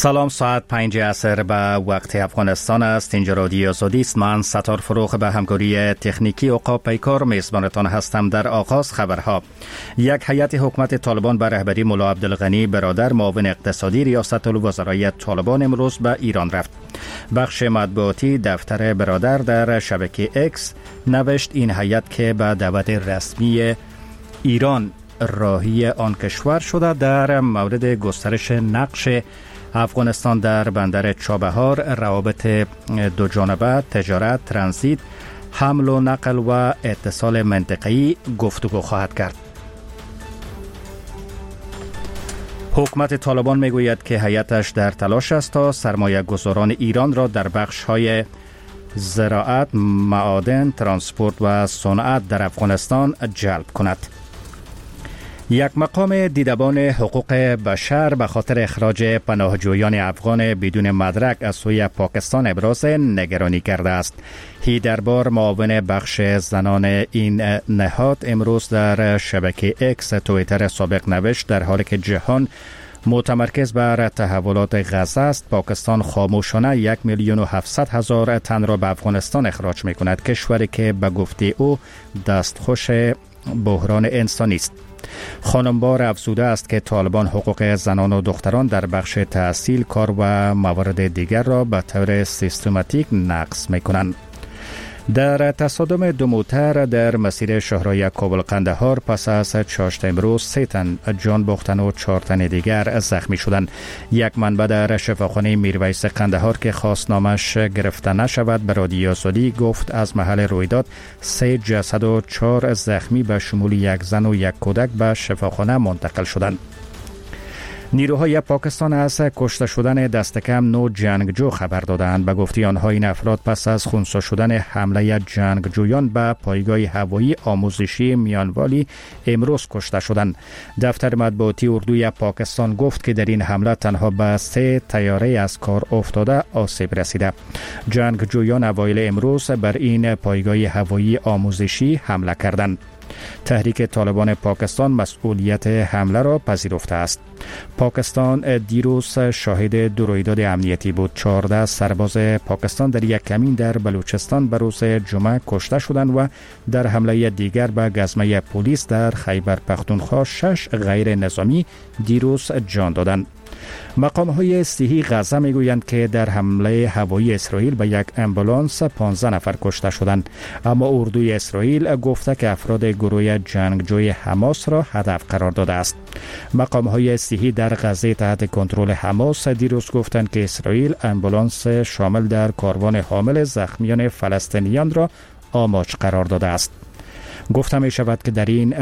سلام، ساعت 5 عصر به وقت افغانستان است. اینجا رادیو آزادی است. من ستار فروغ به همکاری تکنیکی عقاب پیکار میزبانتان هستم. در آغاز خبرها. یک هیئت حکومت طالبان به رهبری ملا عبدالغنی برادر معاون اقتصادی ریاست الوزرای طالبان امروز به ایران رفت. بخش مطبوعاتی دفتر برادر در شبکه اکس نوشت این هیئت که به دعوت رسمی ایران راهی آن کشور شده در مورد گسترش نقش افغانستان در بندر چابهار، روابط دو جانبه، تجارت، ترانزیت، حمل و نقل و اتصال منطقه‌ای گفتگو خواهد کرد. حکومت طالبان میگوید که هیئتش در تلاش است تا سرمایه گذاران ایران را در بخش‌های زراعت، معادن، ترانسپورت و صنعت در افغانستان جلب کند. یک مقام دیدبان حقوق بشر به خاطر اخراج پناهجویان افغان بدون مدرک از سوی پاکستان ابراز نگرانی کرده است. هیدربار معاون بخش زنان این نهاد امروز در شبکه اکس توییتر سابق نوشت در حالی که جهان متمرکز بر تحولات غزه است، پاکستان خاموشانه 1,700,000 تن را به افغانستان اخراج می کند، کشوری که به گفته او دستخوش بحران انسانی است. خانمبار افزوده است که طالبان حقوق زنان و دختران در بخش تحصیل، کار و موارد دیگر را به طور سیستماتیک نقض می کنند. در تصادم دو موتر در مسیر شاهراه کابل قندهار پس از چاشت امروز 3 تن جان باختن و 4 تن دیگر زخمی شدند. یک منبع در شفاخانه میرویس قندهار که خواست نامش گرفته نشود به رادیو آزادی گفت از محل رویداد 3 جسد و 4 زخمی به شمول یک زن و یک کودک به شفاخانه منتقل شدند. نیروهای پاکستان از کشته شدن دست کم 9 جنگجو خبر دادند. به گفته آنها این افراد پس از خونسا شدن حمله جنگجویان به پایگاه هوایی آموزشی میانوالی امروز کشته شدند. دفتر مطبوعاتی اردوی پاکستان گفت که در این حمله تنها به 3 طیاره از کار افتاده آسیب رسیده. جنگجویان اوایل امروز بر این پایگاه هوایی آموزشی حمله کردند. تحریک طالبان پاکستان مسئولیت حمله را پذیرفته است. پاکستان دیروز شاهد 2 رویداد امنیتی بود. 14 سرباز پاکستان در یک کمین در بلوچستان به روز جمعه کشته شدند و در حمله دیگر به گزمه پلیس در خیبر پختونخوا 6 غیر نظامی دیروز جان دادند. مقام‌های صحی غزه میگویند که در حمله هوایی اسرائیل به یک امبولانس 15 نفر کشته شدند، اما اردوی اسرائیل گفته که افراد گروه جنگجوی حماس را هدف قرار داده است. مقام‌های صحی در غزه تحت کنترل حماس دیروز گفتند که اسرائیل امبولانس شامل در کاروان حامل زخمیان فلسطینیان را آماج قرار داده است. گفته می شود که در این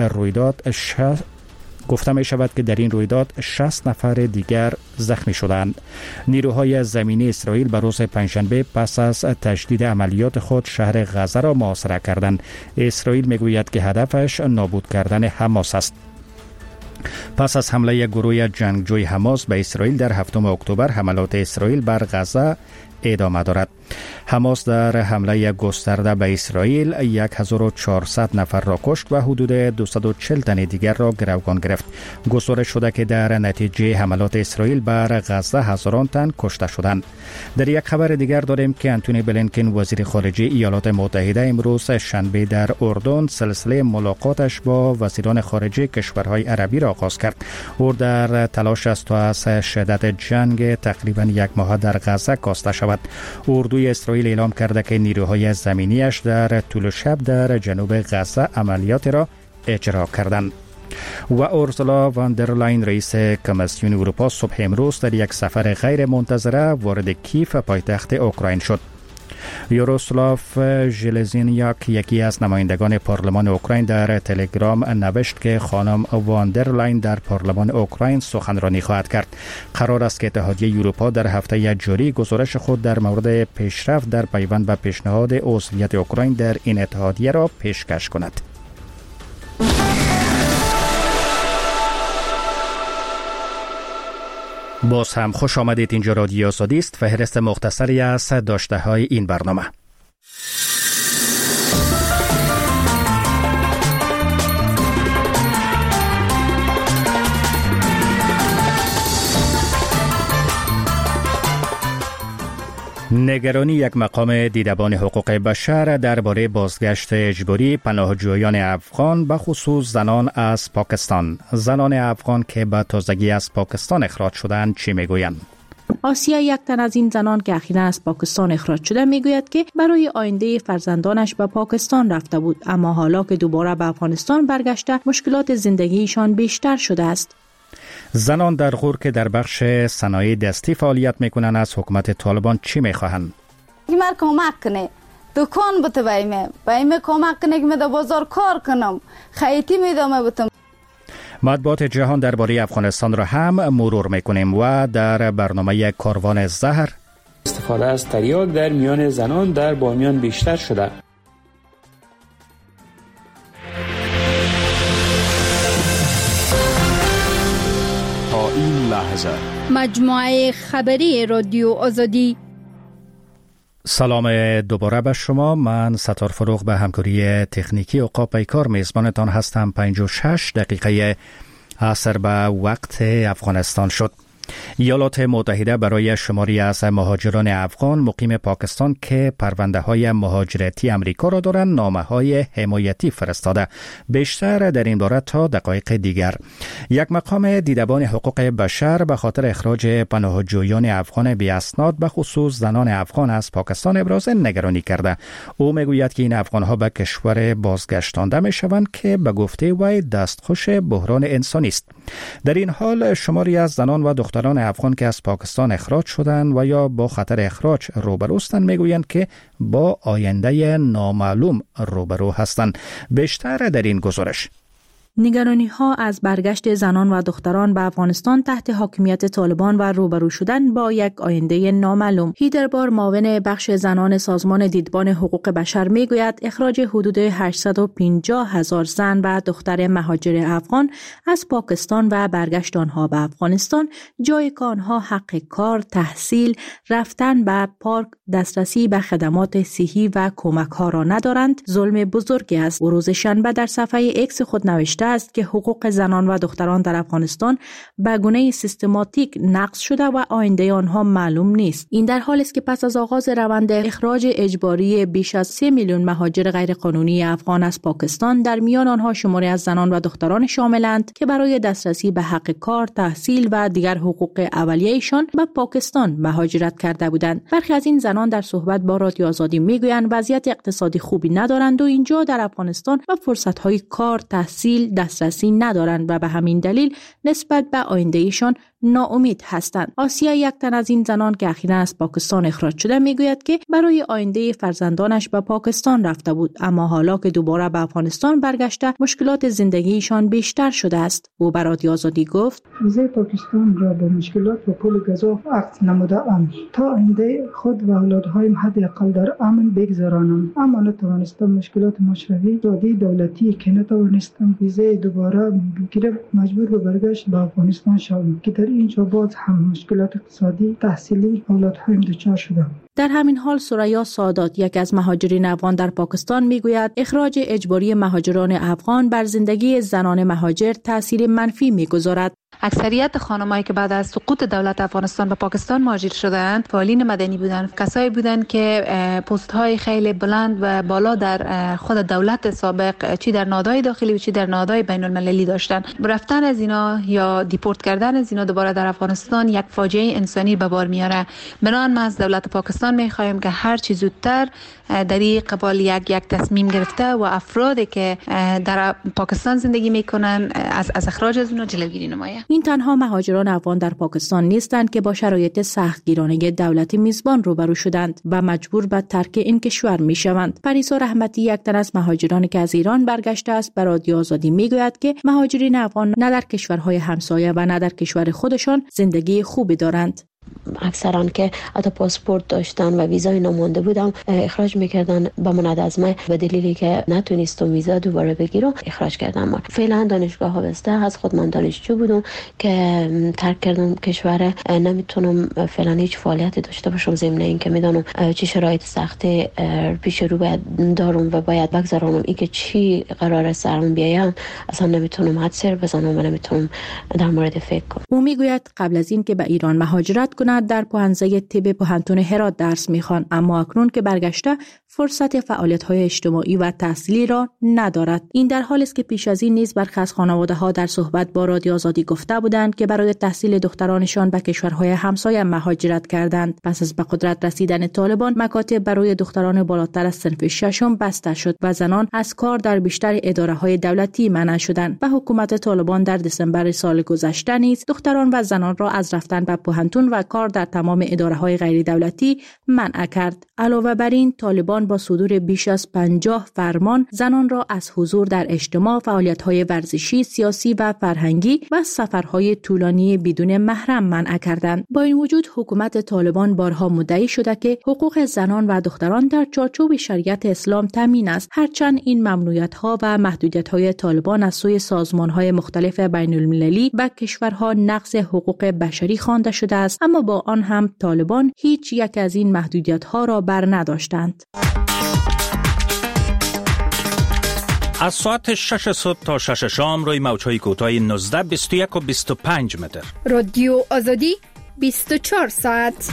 رویداد 60 نفر دیگر زخمی شدند. نیروهای زمینی اسرائیل به روز پنجشنبه پس از تشدید عملیات خود شهر غزه را محاصره کردند. اسرائیل میگوید که هدفش نابود کردن حماس است. پس از حمله گروه جنگجوی حماس به اسرائیل در 7 اکتبر حملات اسرائیل بر غزه ادامه دارد. حماس در حمله گسترده به اسرائیل 1400 نفر را کشت و حدود 240 تن دیگر را گروگان گرفت. گزارش شده که در نتیجه حملات اسرائیل بر غزه هزاران تن کشته شدند. در یک خبر دیگر داریم که انتونی بلینکن وزیر خارجه ایالات متحده امروز شنبه در اردن سلسله ملاقاتش با وزیران خارجه کشورهای عربی را آغاز کرد. او در تلاش است تا از شدت جنگ تقریبا 1 ماه در غزه کاسته شود. اردوی اسرائیل اعلام کرده که نیروهای زمینیش در طول شب در جنوب غزه عملیات را اجرا کردند. و اورسولا واندرلاین رئیس کمیسیون اروپا صبح امروز در یک سفر غیر منتظره وارد کیف پایتخت اوکراین شد. یاروسلاف ژلزینیاک یکی از نمایندگان پارلمان اوکراین در تلگرام نوشت که خانم واندرلاین در پارلمان اوکراین سخنرانی خواهد کرد. قرار است که اتحادیه اروپا در هفته جاری گزارش خود در مورد پیشرفت در پیوند به پیشنهاد عضویت اوکراین در این اتحادیه را پیشکش کند. باز هم خوش آمدید. اینجا رادیو آزادی است. فهرست مختصری از داشته های این برنامه. نگرانی یک مقام دیدبان حقوق بشر درباره بازگشت اجباری پناهجویان افغان به خصوص زنان از پاکستان. زنان افغان که به تازگی از پاکستان اخراج شدند چی میگویند؟ آسیا، یک تن از این زنان که اخیراً از پاکستان اخراج شده، میگوید که برای آینده فرزندانش به پاکستان رفته بود، اما حالا که دوباره به افغانستان برگشته مشکلات زندگیشان بیشتر شده است. زنان در غور که در بخش صنایع دستی فعالیت میکنند از حکومت طالبان چی میخواهند؟ مر کمک کنه، دکان بته بایم کمک کنه که من در بازار کار کنم، خیاطی میدم بتم. مطبوعات جهان درباره افغانستان را هم مرور میکنیم و در برنامه کاروان زهر استفاده از تریاک در میان زنان در بامیان بیشتر شده. تا این لحظه مجموعه خبری رادیو آزادی. سلام دوباره به شما. من ستار فروغ به همکاری تکنیکی اوقات پیکار میزبانتان هستم. 56 دقیقه عصر به وقت افغانستان شد. ایالات متحده برای شماری از مهاجران افغان مقیم پاکستان که پرونده های مهاجرتی امریکا را دارند نامه های حمایتی فرستاده. بیشتر در این باره تا دقایق دیگر. یک مقام دیدبان حقوق بشر به خاطر اخراج پناهجویان افغان بی اسناد به خصوص زنان افغان از پاکستان ابراز نگرانی کرده. او میگوید که این افغان ها به کشور بازگشتانده می شوند که به گفته وی دستخوش بحران انسانی است. در این حال شماری از زنان و دختران افغان که از پاکستان اخراج شدند و یا با خطر اخراج روبروستند میگویند که با آینده نامعلوم روبرو هستند. بیشتر در این گزارش. نگرانی ها از برگشت زنان و دختران به افغانستان تحت حاکمیت طالبان و روبرو شدن با یک آینده نامعلوم. هیدربار، معاون بخش زنان سازمان دیدبان حقوق بشر، میگوید اخراج حدود 850,000 زن و دختر مهاجر افغان از پاکستان و برگشت آنها به افغانستان جایی که آنها حق کار، تحصیل، رفتن به پارک، دسترسی به خدمات صحی و کمک ها را ندارند ظلم بزرگی است. او روز شنبه در صفحه ایکس خود نوشته است که حقوق زنان و دختران در افغانستان به گونه سیستماتیک نقض شده و آینده آنها معلوم نیست. این در حالی است که پس از آغاز روند اخراج اجباری بیش از 3 میلیون مهاجر غیرقانونی افغان از پاکستان، در میان آنها شماری از زنان و دختران شاملند که برای دسترسی به حق کار، تحصیل و دیگر حقوق اولیه‌شان به پاکستان مهاجرت کرده بودند. برخی از این زنان در صحبت با رادیو آزادی میگویند وضعیت اقتصادی خوبی ندارند و اینجا در افغانستان و فرصت‌های کار، تحصیل دسترسی ندارند و به همین دلیل نسبت به آیندهشان ناامید هستند. آسیا، یک تن از این زنان که اخیراً از پاکستان اخراج شده، میگوید که برای آینده فرزندانش به پاکستان رفته بود، اما حالا که دوباره به افغانستان برگشته مشکلات زندگیشان بیشتر شده است. او به رادیو آزادی گفت: ویزای پاکستان را به مشکلات و پول گزاف عقد نموده ام تا آینده خود و اولادهایم حداقل در امن بگذرانم، اما نتوانستم مشکلات مشروعی دادی دولتی که نتوانستم ویزای دوباره بگیرم مجبور به برگشت به افغانستان شدم که در اینجا باز هم مشکلات اقتصادی، تحصیلی اولادهایم دچار شدم. در همین حال سریا سادات، یک از مهاجرین افغان در پاکستان، میگوید اخراج اجباری مهاجران افغان بر زندگی زنان مهاجر تاثیر منفی میگذارد. اکثریت خانمایی که بعد از سقوط دولت افغانستان به پاکستان مهاجر شدند فعالین مدنی بودند، کسایی بودند که پست های خیلی بلند و بالا در خود دولت سابق چی در نهادهای داخلی و چی در نهادهای بین المللی داشتند. رفتن از اینا یا دیپورت کردن از اینا دوباره در افغانستان یک فاجعه انسانی به بار میاره. بنابراین ما از دولت پاکستان میخواهیم که هر چی زودتر در این قبال یک تصمیم گرفته و افرادی که در پاکستان زندگی میکنن از اخراج از اونها جلوگیری نماید. این تنها مهاجران افغان در پاکستان نیستند که با شرایط سختگیرانه دولت میزبان روبرو شدند و مجبور به ترک این کشور میشوند. پریسا رحمتی، یک تن از مهاجرانی که از ایران برگشته است، به رادیو آزادی میگوید که مهاجرین افغان نه در کشورهای همسایه و نه در کشور خودشان زندگی خوبی دارند. اکثرا که حتی پاسپورت داشتن و ویزای نمونده بودم اخراج میکردن با من از ما به دلیلی که نتونستم ویزا دوباره بگیرم اخراج کردم. ما فعلا دانشگاه ها بسته از خود من دانشجو بودم که ترک کردم کشور، نمیتونم فعلا هیچ فعالیتی داشته باشم ضمن اینکه میدونم چه شرایط سختی پیش رو باید دارم و باید بگذرانم. اینکه چی قراره سرم بیایم اصلا نمیتونم حدس بزنم و نمیتونم در مورد فکر کنم. او میگوید قبل از این که به ایران مهاجرت کند در پوهنځی طب پوهنتون هرات درس می‌خواند، اما اکنون که برگشته فرصت فعالیت‌های اجتماعی و تحصیلی را ندارد. این در حالی است که پیش از این نیز برخی از خانواده‌ها در صحبت با رادیو آزادی گفته بودند که برای تحصیل دخترانشان به کشورهای همسایه مهاجرت کردند. پس از به قدرت رسیدن طالبان، مکاتب برای دختران بالاتر از صنف ششم بسته شد و زنان از کار در بیشتر اداره‌های دولتی منع شدند و حکومت طالبان در دسامبر سال گذشته نیز دختران و زنان را از رفتن به پوهنتون و کار در تمام اداره‌های غیر دولتی منع کرد. علاوه بر این، طالبان با صدور بیش از 50 فرمان زنان را از حضور در اجتماع، فعالیت‌های ورزشی، سیاسی و فرهنگی و سفرهای طولانی بدون محرم منع کردند. با این وجود حکومت طالبان بارها مدعی شده که حقوق زنان و دختران در چارچوب شریعت اسلام تامین است، هرچند این ممنوعیت‌ها و محدودیت‌های طالبان از سوی سازمان‌های مختلف بین‌المللی و کشورها نقض حقوق بشری خوانده شده است، اما با آن هم طالبان هیچ یک از این محدودیت‌ها را بر نداشتند. از ساعت 6 صبح تا 6 شام روی موج‌های کوتاه 19، 21 و 25 متر. رادیو آزادی 24 ساعت.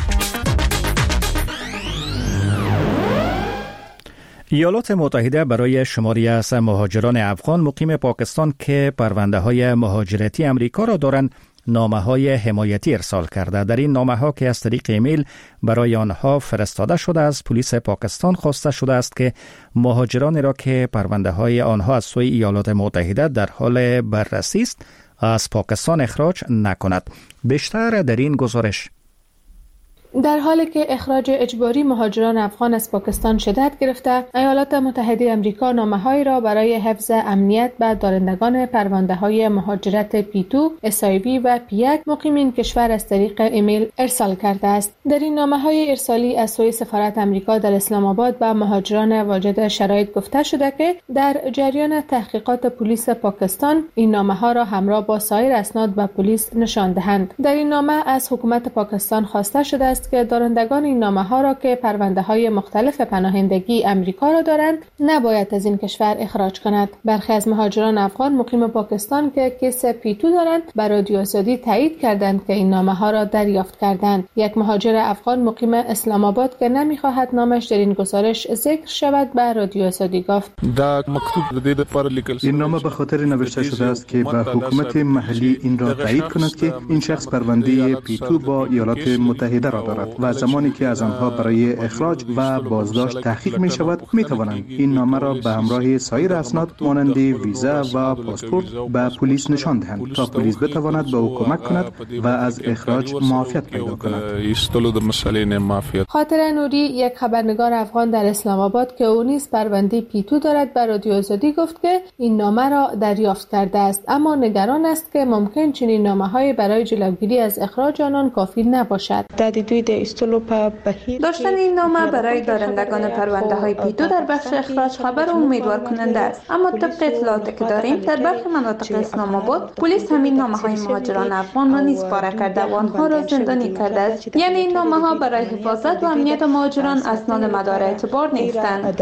ایالات متحده برای شماری از مهاجران افغان مقیم پاکستان که پرونده‌های مهاجرتی امریکا را دارند نامه‌های حمایتی ارسال کرده. در این نامه‌ها که از طریق ایمیل برای آنها فرستاده شده از پلیس پاکستان خواسته شده است که مهاجرانی را که پرونده‌های آنها از سوی ایالات متحده در حال بررسی است از پاکستان اخراج نکند. بیشتر در این گزارش. در حالی که اخراج اجباری مهاجران افغان از پاکستان شدت گرفته، ایالات متحده آمریکا نامه‌هایی را برای حفظ امنیت به دارندگان پرونده‌های مهاجرت پی2، اسایوی و پی1 مقیم این کشور از طریق ایمیل ارسال کرده است. در این نامه‌های ارسالی از سوی سفارت آمریکا در اسلام آباد به مهاجران واجد شرایط گفته شده که در جریان تحقیقات پلیس پاکستان این نامه‌ها را همراه با سایر اسناد به پلیس نشان دهند. در این نامه از حکومت پاکستان خواسته شده است که دارندگان این نامه‌ها را که پرونده‌های مختلف پناهندگی امریکا را دارند نباید از این کشور اخراج کند. برخی از مهاجران افغان مقیم پاکستان که کیس پی2 دارند بر رادیو آزادی تایید کردند که این نامه‌ها را دریافت کردند. یک مهاجر افغان مقیم اسلام آباد که نمی‌خواهد نامش در این گزارش ذکر شود به رادیو آزادی گفت: این نامه به خاطر نوشته شده است که به حکومت محلی این را تایید کند که این شخص پرونده پی2 با ایالات متحده را دارد و زمانی که از آنها برای اخراج و بازداشت تحقیق می شود می توانند این نامه را به همراه سایر اسناد مانند ویزا و پاسپورت به پلیس نشان دهند تا پلیس بتواند به او کمک کند و از اخراج معافیت پیدا کند. خاطر نوری، یک خبرنگار افغان در اسلام آباد که او نیز پرونده پی2 دارد، بر رادیو آزادی گفت که این نامه را دریافت کرده است، اما نگران است که ممکن چنین نامه‌های برای جلوگیری از اخراج آنان کافی نباشد. داشتن این نامه برای دارندگان پرونده های پی2 در بخش اخراج خبر امیدوار کننده است، اما طبق اطلاعاتی که داریم در برخی مناطق اسلام آباد پلیس همین نامه های مهاجران افغان را نیز پاره کرده و آنها را زندانی کرده است. یعنی این نامه ها برای حفاظت و امنیت مهاجران اسناد مدار اعتبار نیستند.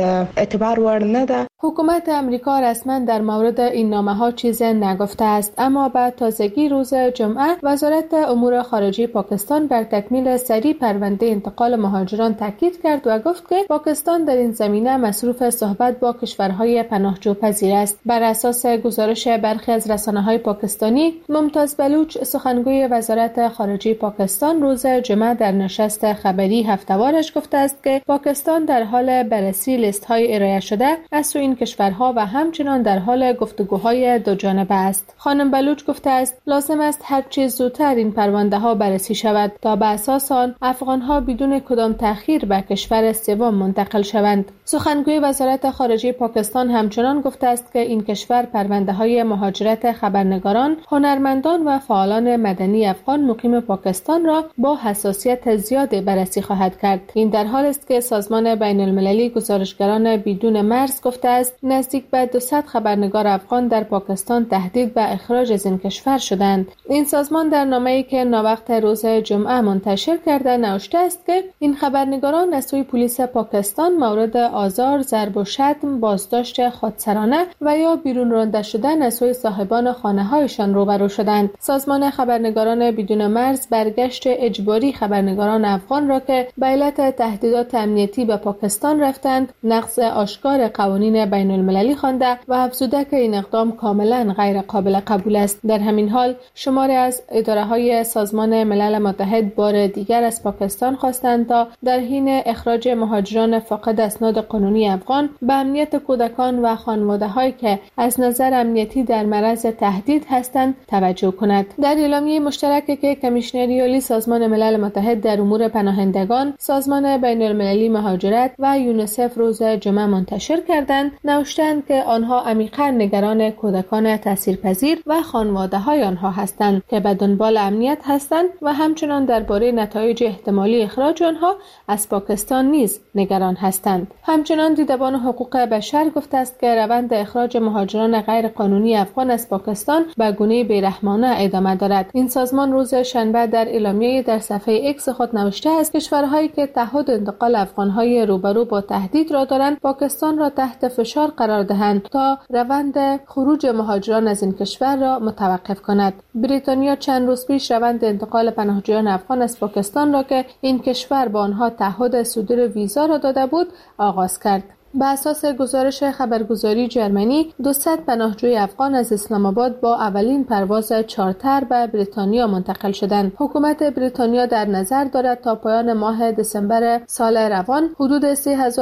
حکومت امریکا رسما در مورد این نامه‌ها چیزی نگفته است، اما بعد تازگی روز جمعه وزارت امور خارجه پاکستان بر تکمیل سری پرونده انتقال مهاجران تاکید کرد و گفت که پاکستان در این زمینه مصروف صحبت با کشورهای پناهجو پذیر است. بر اساس گزارش برخی از رسانه‌های پاکستانی، ممتاز بلوچ سخنگوی وزارت خارجه پاکستان روز جمعه در نشست خبری هفته‌وارش گفته است که پاکستان در حال بررسی لیست‌های ارائه شده از سوی این کشورها و همچنان در حال گفتگوهای دو جانبه است. خانم بلوچ گفته است لازم است هر چه زودتر این پرونده‌ها بررسی شود تا به اساس آن افغان‌ها بدون کدام تأخیر به کشور سوم منتقل شوند. سخنگوی وزارت خارجه پاکستان همچنان گفته است که این کشور پرونده‌های مهاجرت خبرنگاران، هنرمندان و فعالان مدنی افغان مقیم پاکستان را با حساسیت زیاد بررسی خواهد کرد. این در حالی است که سازمان بین‌المللی گزارشگران بدون مرز گفته است نزدیک به 200 خبرنگار افغان در پاکستان تهدید به اخراج از این کشور شدند. این سازمان در نامه‌ای که ناوقت روز جمعه منتشر کرده نوشته است که این خبرنگاران از سوی پلیس پاکستان مورد آزار، ضرب و شتم، بازداشت خودسرانه و یا بیرون رانده شدن از سوی صاحبان خانه‌هایشان روبرو شدند. سازمان خبرنگاران بدون مرز برگشت اجباری خبرنگاران افغان را که به علت تهدیدات امنیتی به پاکستان رفتند نقض آشکار قوانین بین المللی خوانده و افزوده که این اقدام کاملا غیر قابل قبول است. در همین حال شماری از اداره‌های سازمان ملل متحد بار دیگر از پاکستان خواستند تا در حین اخراج مهاجران فاقد اسناد قانونی افغان به امنیت کودکان و خانواده‌هایی که از نظر امنیتی در معرض تهدید هستند توجه کند. در اعلامیه مشترکی که کمیشنری عالی سازمان ملل متحد در امور پناهندگان، سازمان بین المللی مهاجرت و یونیسف روز جمعه منتشر کردند، نوشتند که آنها عمیقاً نگران کودکان تاثیرپذیر و خانواده‌های آنها هستند که به دنبال امنیت هستند و همچنان درباره نتایج احتمالی اخراج آنها از پاکستان نیز نگران هستند. همچنان دیدبان حقوق بشر گفته است که روند اخراج مهاجران غیر قانونی افغان از پاکستان به گونه بیرحمانه ادامه دارد. این سازمان روز شنبه در اعلامیه در صفحه ایکس خود نوشته است کشورهایی که تعهد انتقال افغان‌های روبرو با تهدید را دارند پاکستان را تحت فشار قرار دهند تا روند خروج مهاجران از این کشور را متوقف کند. بریتانیا چند روز پیش روند انتقال پناهجویان افغان از پاکستان را که این کشور با آنها تعهد صدور ویزا را داده بود آغاز کرد. به اساس گزارش خبرگزاری جرمنی 200 پناهجوی افغان از اسلام آباد با اولین پرواز چارتر به بریتانیا منتقل شدند. حکومت بریتانیا در نظر دارد تا پایان ماه دسامبر سال روان حدود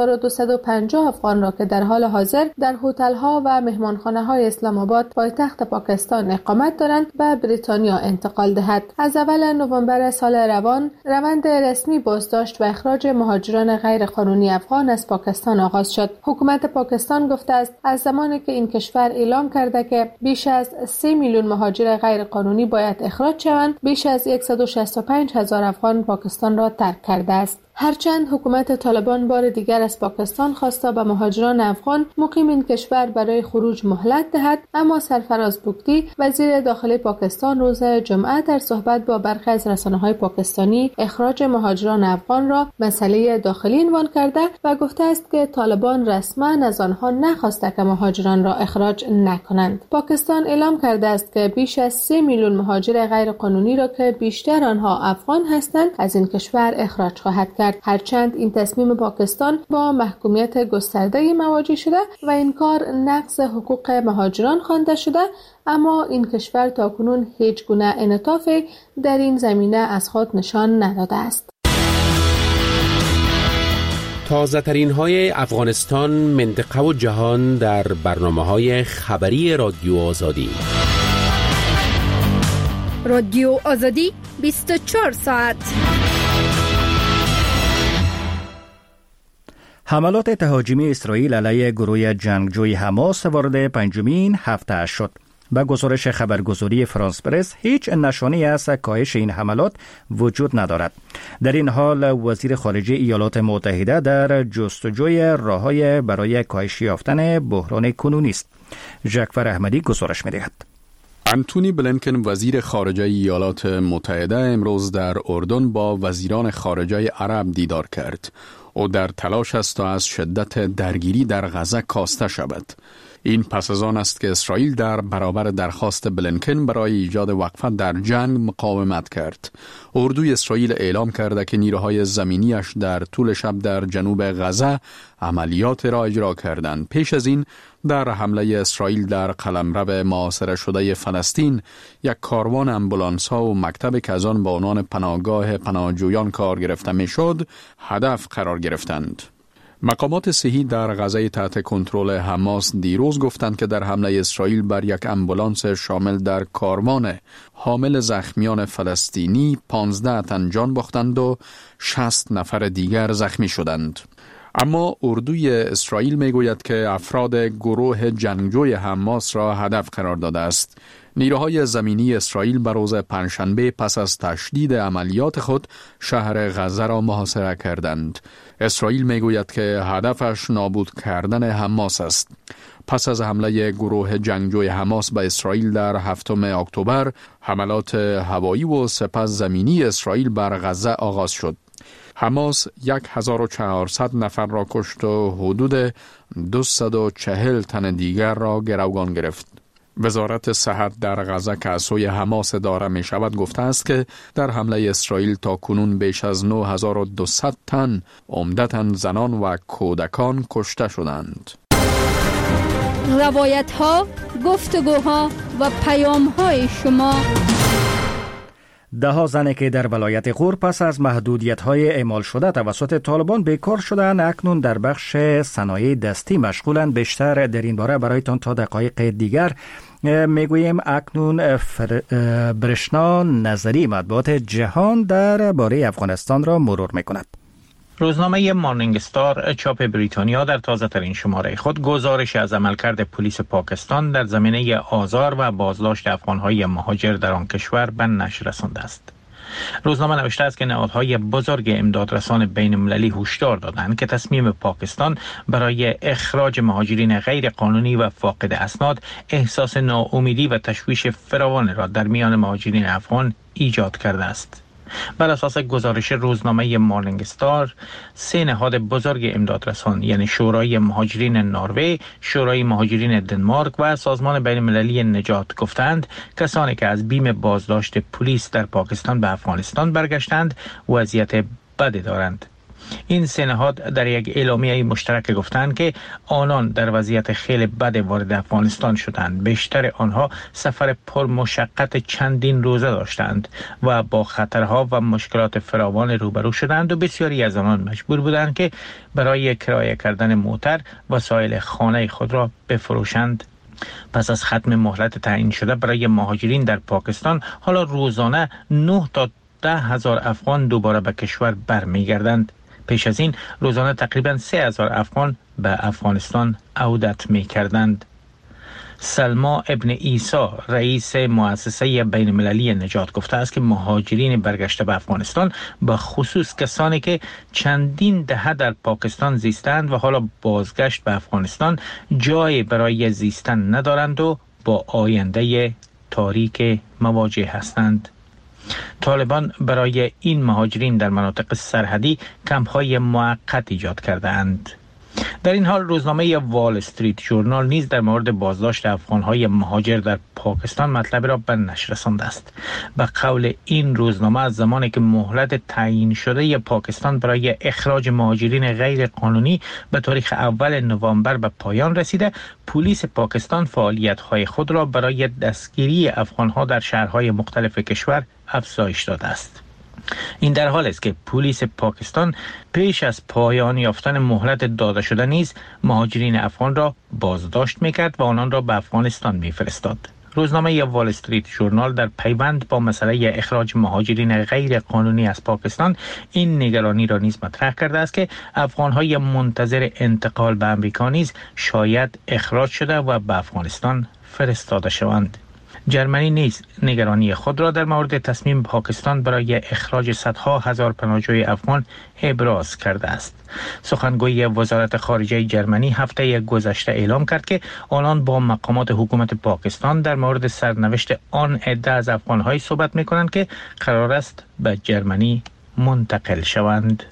3250 افغان را که در حال حاضر در هتل‌ها و مهمانخانه‌های اسلام آباد پایتخت پاکستان اقامت دارند به بریتانیا انتقال دهد. از اول نوامبر سال روان روند رسمی بازداشت و اخراج مهاجران غیر قانونی افغان از پاکستان آغاز شد. حکومت پاکستان گفته است از زمانی که این کشور اعلام کرده که بیش از 3 میلیون مهاجر غیر قانونی باید اخراج شوند، بیش از 165,000 افغان پاکستان را ترک کرده است. هرچند حکومت طالبان بار دیگر از پاکستان خواسته به مهاجران افغان مقیم این کشور برای خروج مهلت دهد، اما سرفراز بگتی وزیر داخلی پاکستان روز جمعه در صحبت با برخی از رسانه‌های پاکستانی اخراج مهاجران افغان را مسئله داخلی عنوان کرده و گفته است که طالبان رسما از آنها نخواسته که مهاجران را اخراج نکنند. پاکستان اعلام کرده است که بیش از 3 میلیون مهاجر غیر قانونی را که بیشتر آنها افغان هستند از این کشور اخراج خواهد کرد. هرچند این تصمیم پاکستان با محکومیت گسترده مواجه شده و این کار نقض حقوق مهاجران خوانده شده، اما این کشور تاکنون هیچ گونه انعطافی در این زمینه از خود نشان نداده است. تازه ترین های افغانستان، منطقه و جهان در برنامه‌های خبری رادیو آزادی. رادیو آزادی 24 ساعت. حملات تهاجمی اسرائیل علیه گروه جنگجوی حماس وارد پنجمین هفته شد. به گزارش خبرگزاری فرانس پرس هیچ نشانه‌ای از کاهش این حملات وجود ندارد. در این حال وزیر خارجه ایالات متحده در جستجوی راه‌های برای کاهش یافتن بحران کنونی است. ژکفر احمدی گزارش می‌دهد. انتونی بلینکن وزیر خارجه ایالات متحده امروز در اردن با وزیران خارجه عرب دیدار کرد. او در تلاش است تا از شدت درگیری در غزه کاسته شود. این پس از آن است که اسرائیل در برابر درخواست بلینکن برای ایجاد وقفه در جنگ مقاومت کرد. اردوی اسرائیل اعلام کرده که نیروهای زمینیش در طول شب در جنوب غزه عملیات را اجرا کردند. پیش از این در حمله اسرائیل در قلمرو محاصره شده فلسطین یک کاروان امبولانس‌ها و مکتبی که از آن با عنوان پناهگاه پناهجویان کار گرفته میشد هدف قرار گرفتند. مقامات صحی در غزه تحت کنترل حماس دیروز گفتند که در حمله اسرائیل بر یک امبولانس شامل در کاروان حامل زخمیان فلسطینی 15 تن جان باختند و 60 نفر دیگر زخمی شدند. اما اردوی اسرائیل میگوید که افراد گروه جنگجوی حماس را هدف قرار داده است. نیروهای زمینی اسرائیل به روز پنجشنبه پس از تشدید عملیات خود شهر غزه را محاصره کردند. اسرائیل میگوید که هدفش نابود کردن حماس است. پس از حمله گروه جنگجوی حماس به اسرائیل در 7 اکتبر، حملات هوایی و سپس زمینی اسرائیل بر غزه آغاز شد. حماس 1400 نفر را کشت و حدود 240 تن دیگر را گروگان گرفت. وزارت صحت در غزه که از سوی حماس اداره می شود گفته است که در حمله اسرائیل تا کنون بیش از 9200 تن عمدتاً زنان و کودکان کشته شدند. روایت ها، گفتگوها و پیام های شما. ده زنی که در ولایت غور پس از محدودیت‌های اعمال شده توسط طالبان بیکار شدند، اکنون در بخش صنایع دستی مشغولند. بیشتر در این باره برایتان تا دقایق دیگر میگوییم. اکنون برشنا نظری مطبوعات جهان در باره افغانستان را مرور میکند. روزنامه مارنینگ استار چاپ بریتانیا در تازه ترین شماره خود گزارش از عملکرد پلیس پاکستان در زمینه آزار و بازداشت افغانهای مهاجر در آن کشور به نشر رسانده است. روزنامه نوشته است که نهادهای بزرگ امدادرسان بین المللی هشدار دادند که تصمیم پاکستان برای اخراج مهاجرین غیر قانونی و فاقد اسناد احساس ناامیدی و تشویش فراوان را در میان مهاجرین افغان ایجاد کرده است. بر اساس گزارش روزنامه مارنینگ استار، 3 نهاد بزرگ امدادرسان یعنی شورای مهاجرین نروژ، شورای مهاجرین دنمارک و سازمان بین المللی نجات گفتند کسانی که از بیم بازداشت پلیس در پاکستان به افغانستان برگشتند وضعیت بدی دارند. این 3 نهاد در یک اعلامیه مشترک گفتند که آنان در وضعیت خیلی بد وارد افغانستان شدند. بیشتر آنها سفر پرمشقت چندین روزه داشتند و با خطرها و مشکلات فراوان روبرو شدند و بسیاری از آنان مجبور بودند که برای کرایه کردن موتر وسایل خانه خود را بفروشند. پس از ختم مهلت تعیین شده برای مهاجرین در پاکستان، حالا روزانه 9 تا 10,000 افغان دوباره به کشور برمیگردند. پیش از این روزانه تقریباً 3,000 افغان به افغانستان عودت می کردند. سلما ابن عیسی رئیس مؤسسه بین المللی نجات گفته است که مهاجرین برگشته به افغانستان به خصوص کسانی که چندین دهه در پاکستان زیستند و حالا بازگشت به افغانستان جای برای زیستن ندارند و با آینده تاریک مواجه هستند. طالبان برای این مهاجرین در مناطق سرحدی کمپ‌های موقت ایجاد کرده اند. در این حال روزنامه وال استریت ژورنال نیز در مورد بازداشت افغان‌های مهاجر در پاکستان مطلب را به نشر رسانده است. به قول این روزنامه از زمانی که مهلت تعیین شده پاکستان برای اخراج مهاجرین غیر قانونی به تاریخ 1 نوامبر به پایان رسیده، پلیس پاکستان فعالیت‌های خود را برای دستگیری افغان‌ها در شهرهای مختلف کشور افزایش داده است. این در حالی است که پلیس پاکستان پیش از پایان یافتن مهلت داده شده نیز مهاجرین افغان را بازداشت می‌کرد و آنان را به افغانستان می‌فرستاد. روزنامه وال استریت ژورنال در پیوند با مسئله اخراج مهاجرین غیر قانونی از پاکستان این نگرانی را نیز مطرح کرده است که افغان‌های منتظر انتقال به آمریکا نیز شاید اخراج شده و به افغانستان فرستاده شوند. جرمنی نیز نگرانی خود را در مورد تصمیم پاکستان برای اخراج صدها هزار پناهجوی افغان ابراز کرده است. سخنگوی وزارت خارجه جرمنی هفته گذشته اعلام کرد که آنان با مقامات حکومت پاکستان در مورد سرنوشت آن عده از افغان‌های صحبت می‌کنند که قرار است به جرمنی منتقل شوند.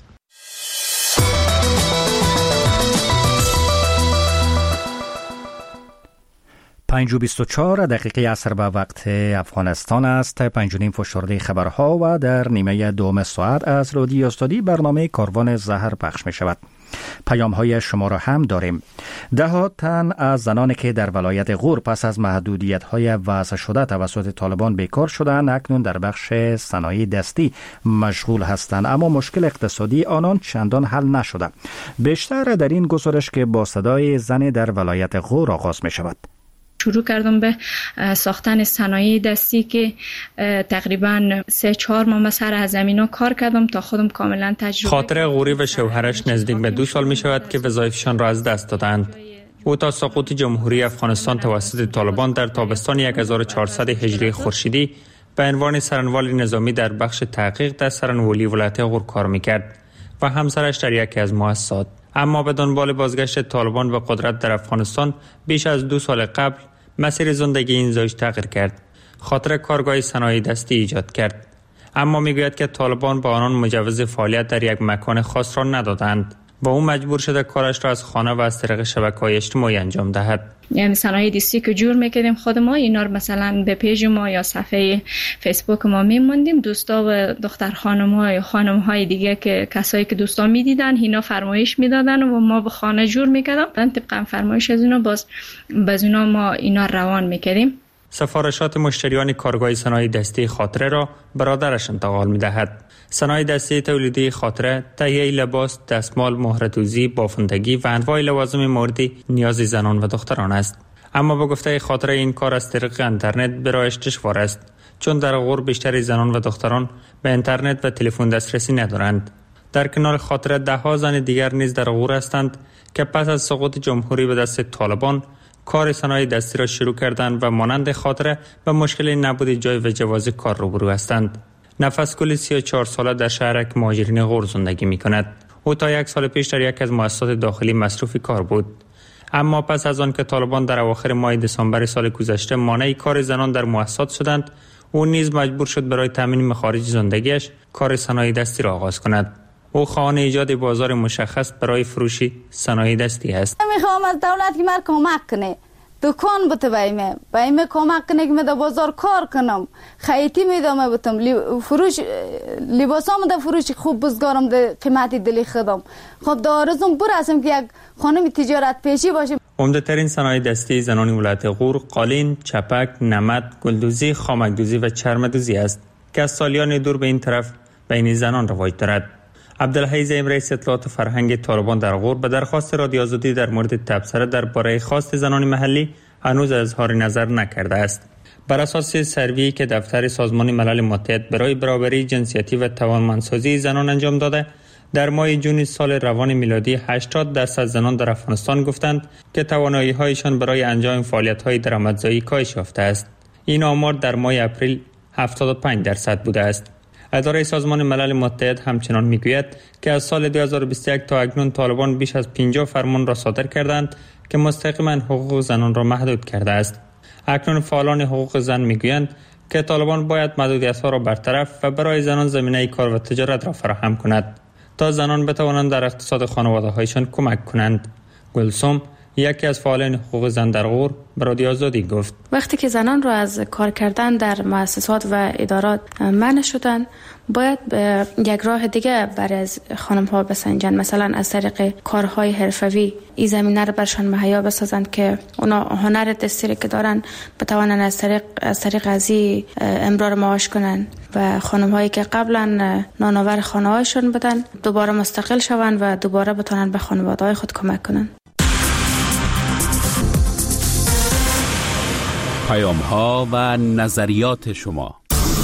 5:24 دقیقه عصر به وقت افغانستان است. 5:30 فشرده خبرها و در نیمه دوم ساعت از رادیو استادی برنامه کاروان زهر پخش می شود. پیام های شما را هم داریم. 10 تن از زنانی که در ولایت غور پس از محدودیت های وضع شده توسط طالبان بیکار شدند اکنون در بخش صنایع دستی مشغول هستند، اما مشکل اقتصادی آنان چندان حل نشده. بیشتر در این گزارش که با صدای زن در ولایت غور آغاز می شود. شروع کردم به ساختن صنایع دستی که تقریبا 3-4 ماه سر از زمینا کار کردم تا خودم کاملا تجربه. خاطر غوری و شوهرش نزدیک به 2 سال می شود که وظایفشان را از دست دادند. او تا سقوط جمهوری افغانستان توسط طالبان در تابستان 1400 هجری خورشیدی به عنوان سرانوال نظامی در بخش تحقیق در سرانولی ولایت غور کار می‌کرد و همسرش در یکی از مؤسسات. اما به دنبال بازگشت طالبان به قدرت در افغانستان بیش از 2 سال قبل مسیر زندگی این زوج تغییر کرد. خاطره کارگاه صنایع دستی ایجاد کرد. اما میگوید که طالبان به آنان مجوز فعالیت در یک مکان خاص را ندادند و او مجبور شده کارش را از خانه و از طریق شبکه‌های اجتماعی انجام دهد. یعنی صنایع دستی که جور میکردیم خود ما، اینا رو مثلا به پیج ما یا صفحه فیسبوک ما میموندیم، دوستا و دختر خانم‌ها یا خانم‌های دیگه که کسایی که دوستا میدیدن اینا فرمایش میدادن و ما به خانه جور میکردیم، طبقا فرمایش از اینا باز اینا ما اینا روان میکردیم. سفارشات مشتریان کارگاه صنایع دستی خاطره را برادرش انتقال می‌دهد. صنایع دستی تولیدی خاطره تهیه لباس، دستمال، مهره‌دوزی، بافندگی و انواع لوازم مورد نیاز زنان و دختران است. اما به گفته خاطره این کار از طریق اینترنت برایش دشوار است، چون در غور بیشتر زنان و دختران به اینترنت و تلفن دسترسی ندارند. در کنار خاطره ده‌ها زن دیگر نیز در غور هستند که پس از سقوط جمهوری به دست طالبان کار صنایع دستی را شروع کردند و مانند خاطره به مشکل نبود جای و جواز کار روبرو هستند. نفس گل 34 ساله در شهرک مهاجرین غور زندگی می کند. او تا 1 سال پیش در یک از مؤسسات داخلی مصروف کار بود. اما پس از آن که طالبان در اواخر ماه دسامبر سال گذشته مانع کار زنان در مؤسسات شدند، او نیز مجبور شد برای تامین مخارج زندگیش کار صنایع دستی را آغاز کند. او خواهان ایجاد بازار مشخص برای فروش صنایع دستی است. میخوام از دولت که مرا کمک کنه، دکان بته بایم کمک کنه که من در بازار کار کنم، خیتی میدم بتم فروش لباسام در فروش خوب بزگارم در قیمتی دلی خودم. خب دارزم برسم که یک خانم تجارت پیشی باشه. عمده ترین صنایع دستی زنان ولایت غور قالین، چپک، نمد، گلدوزی، خامکدوزی و چرمدوزی است که از سالیان دور به این طرف بین زنان رواج دارد. عبدالحی زعیم رئیس اطلاعات فرهنگ طالبان در غور به درخواست رادیو آزادی در مورد تبصره درباره خواست زنان محلی هنوز اظهار نظر نکرده است. بر اساس سروی که دفتر سازمان ملل متحد برای برابری جنسیتی و توانمندسازی زنان انجام داده، در ماه جون سال روان میلادی 80% زنان در افغانستان گفتند که توانایی‌هایشان برای انجام فعالیت‌های درآمدزایی کاهش یافته است. این آمار در ماه اپریل 75% بوده است. اداره سازمان ملل متحد همچنان میگوید که از سال 2021 تا اکنون طالبان بیش از 50 فرمان را صادر کردند که مستقیما حقوق زنان را محدود کرده است. اکنون فعالان حقوق زن میگویند که طالبان باید محدودیت‌ها را برطرف و برای زنان زمینه کار و تجارت را فراهم کند تا زنان بتوانند در اقتصاد خانواده‌هایشان کمک کنند. گلسوم یکی از فعالان حقوق زن در غور به رادیو آزادی گفت وقتی که زنان را از کار کردن در مؤسسات و ادارات منع شدن، باید به یک راه دیگه برای از خانم ها بسنجن، مثلا از طریق کارهای حرفوی این زمینه رو برشان مهیا بسازند که اونا هنر دستی که دارن بتوانن از طریق ازی امرار معاش کنن و خانم هایی که قبلا نانآور خانه هایشون بدن دوباره مستقل شوند و دوباره بتونن به خانواده های خود کمک کنن. پیام‌ها و نظریات شما.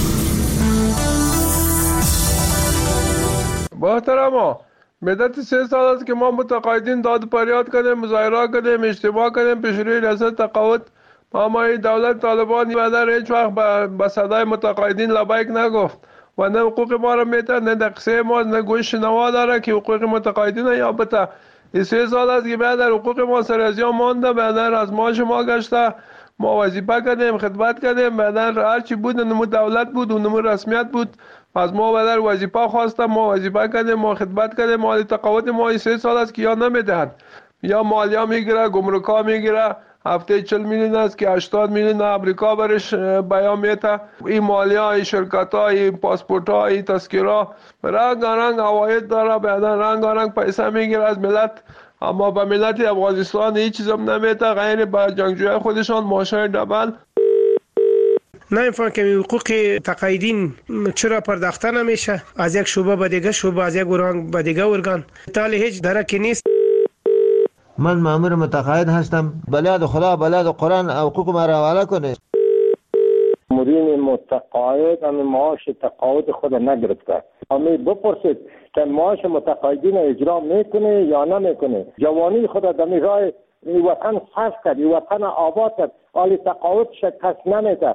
با احترام مدت 3 سال است که ما متقاعدین داد فریاد کردیم، مظاهره کردیم، اجتماع کردیم پیش روی ریاست تقاعد. ما دولت طالبان بعد هیچ وقت به صدای متقاعدین لبیک نگفت و نه حقوق ما را میده، نه دقیقه ما، نه گوش نوا داره که حقوق متقاعدین یا بته. این 3 سال است که بعد حقوق ما سرازیا مانده، بعد از معاش ما گشته. ما وظیفه کردیم، خدمت کردیم، بعدن هر چی بود نمو دولت بود و نمو رسمیت بود، از ما بعدن وظیفه خواستم، ما وظیفه کردیم، ما خدمت کردیم. مالی تقاعد ما 3 سال است که یا نمیدهند یا مالیه میگیره، گمرکا میگیره، هفته 40 میلیون است که 80 میلیون امریکا برش بیان میته. این مالیه، این شرکت ها، این پاسپورت ها، این تذکره رنگ رنگ عواید داره، بعدن رنگ رنگ پیسه میگیره از ملت. اما به ملت افغانستان هیچ چیز هم نمیده غیر به جنگجوی خودشان معاشای دبل. نمیفهم که حقوق تقاعدین چرا پرداخته نمیشه از یک شعبه به دیگه شعبه، از یک ارگان به دیگه ارگان، تالی هیچ درکی نیست. من مامور متقاعد هستم، بلاد خدا بلاد قرآن حقوق ما را حواله کنه. مدیر متقاعد هم معاش تقاعد خود نگرفته. اما بپرسید که معاش متقاعدین اجرا میکنه یا نمیکنه. جوانی خود در راه وطن صرف کرد، وطن آباد کرد، حالی تقاعد شکست نمیده.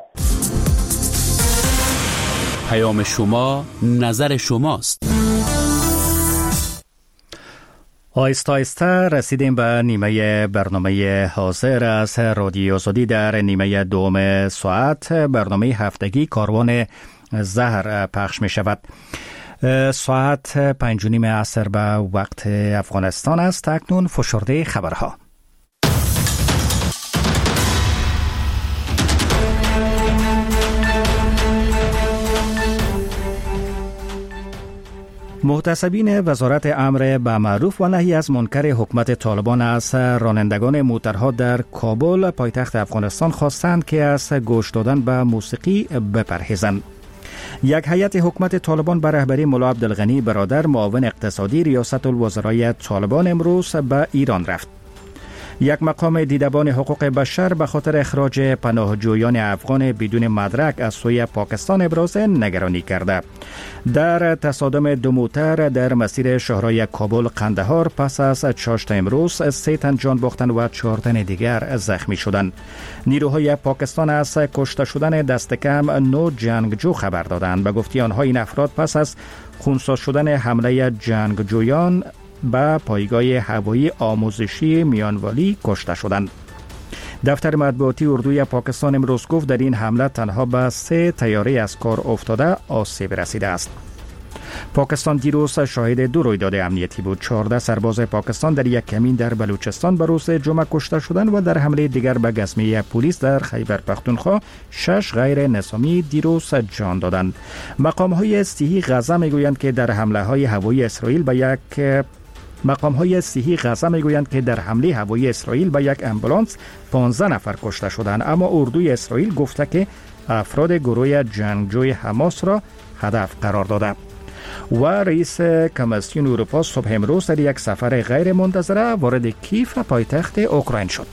پیام شما نظر شماست. آهسته آهسته رسیدیم به نیمه برنامه حاضر از رادیو آزادی. در نیمه دوم ساعت برنامه هفتگی کاروان زهر پخش می شود. ساعت 5:30 عصر به وقت افغانستان است. اکنون فشرده خبرها. محتسبین وزارت امر به معروف و نهی از منکر حکومت طالبان از رانندگان موترها در کابل پایتخت افغانستان خواستند که از گوش دادن به موسیقی بپرهیزند. یک هیئت حکومت طالبان به رهبری ملا عبدالغنی برادر معاون اقتصادی ریاست الوزرای طالبان امروز به ایران رفت. یک مقام دیدبان حقوق بشر به خاطر اخراج پناهجویان افغان بدون مدرک از سوی پاکستان ابراز نگرانی کرده. در تصادم دو موتر در مسیر شهرهای کابل قندهار پس از چاشت امروز 3 تن جان باختند و 4 تن دیگر زخمی شدند. نیروهای پاکستان از کشته شدن دست کم 9 جنگجو خبر دادند. به گفته آنها این افراد پس از خونسا شدن حمله جنگجویان به پایگاه هوایی آموزشی میانوالی کشته شدند. دفتر مطبوعاتی اردوی پاکستان امروز گفت در این حمله تنها به 3 طیاره از کار افتاده آسیب رسیده است. پاکستان دیروز شاهد 2 رویداد امنیتی بود. 14 سرباز پاکستان در یک کمین در بلوچستان به روز جمعه کشته شدند و در حمله دیگر به گزمه پلیس در خیبر پختونخوا 6 غیر نظامی دیروز جان دادند. مقام‌های صحی غزه میگویند که در حمله هوایی اسرائیل به یک امبولانس 15 نفر کشته شدند، اما اردوی اسرائیل گفته که افراد گروه جنگجوی حماس را هدف قرار داده. و رئیس کمیسیون اروپا صبح امروز در یک سفر غیر منتظره وارد کیف پایتخت اوکراین شد.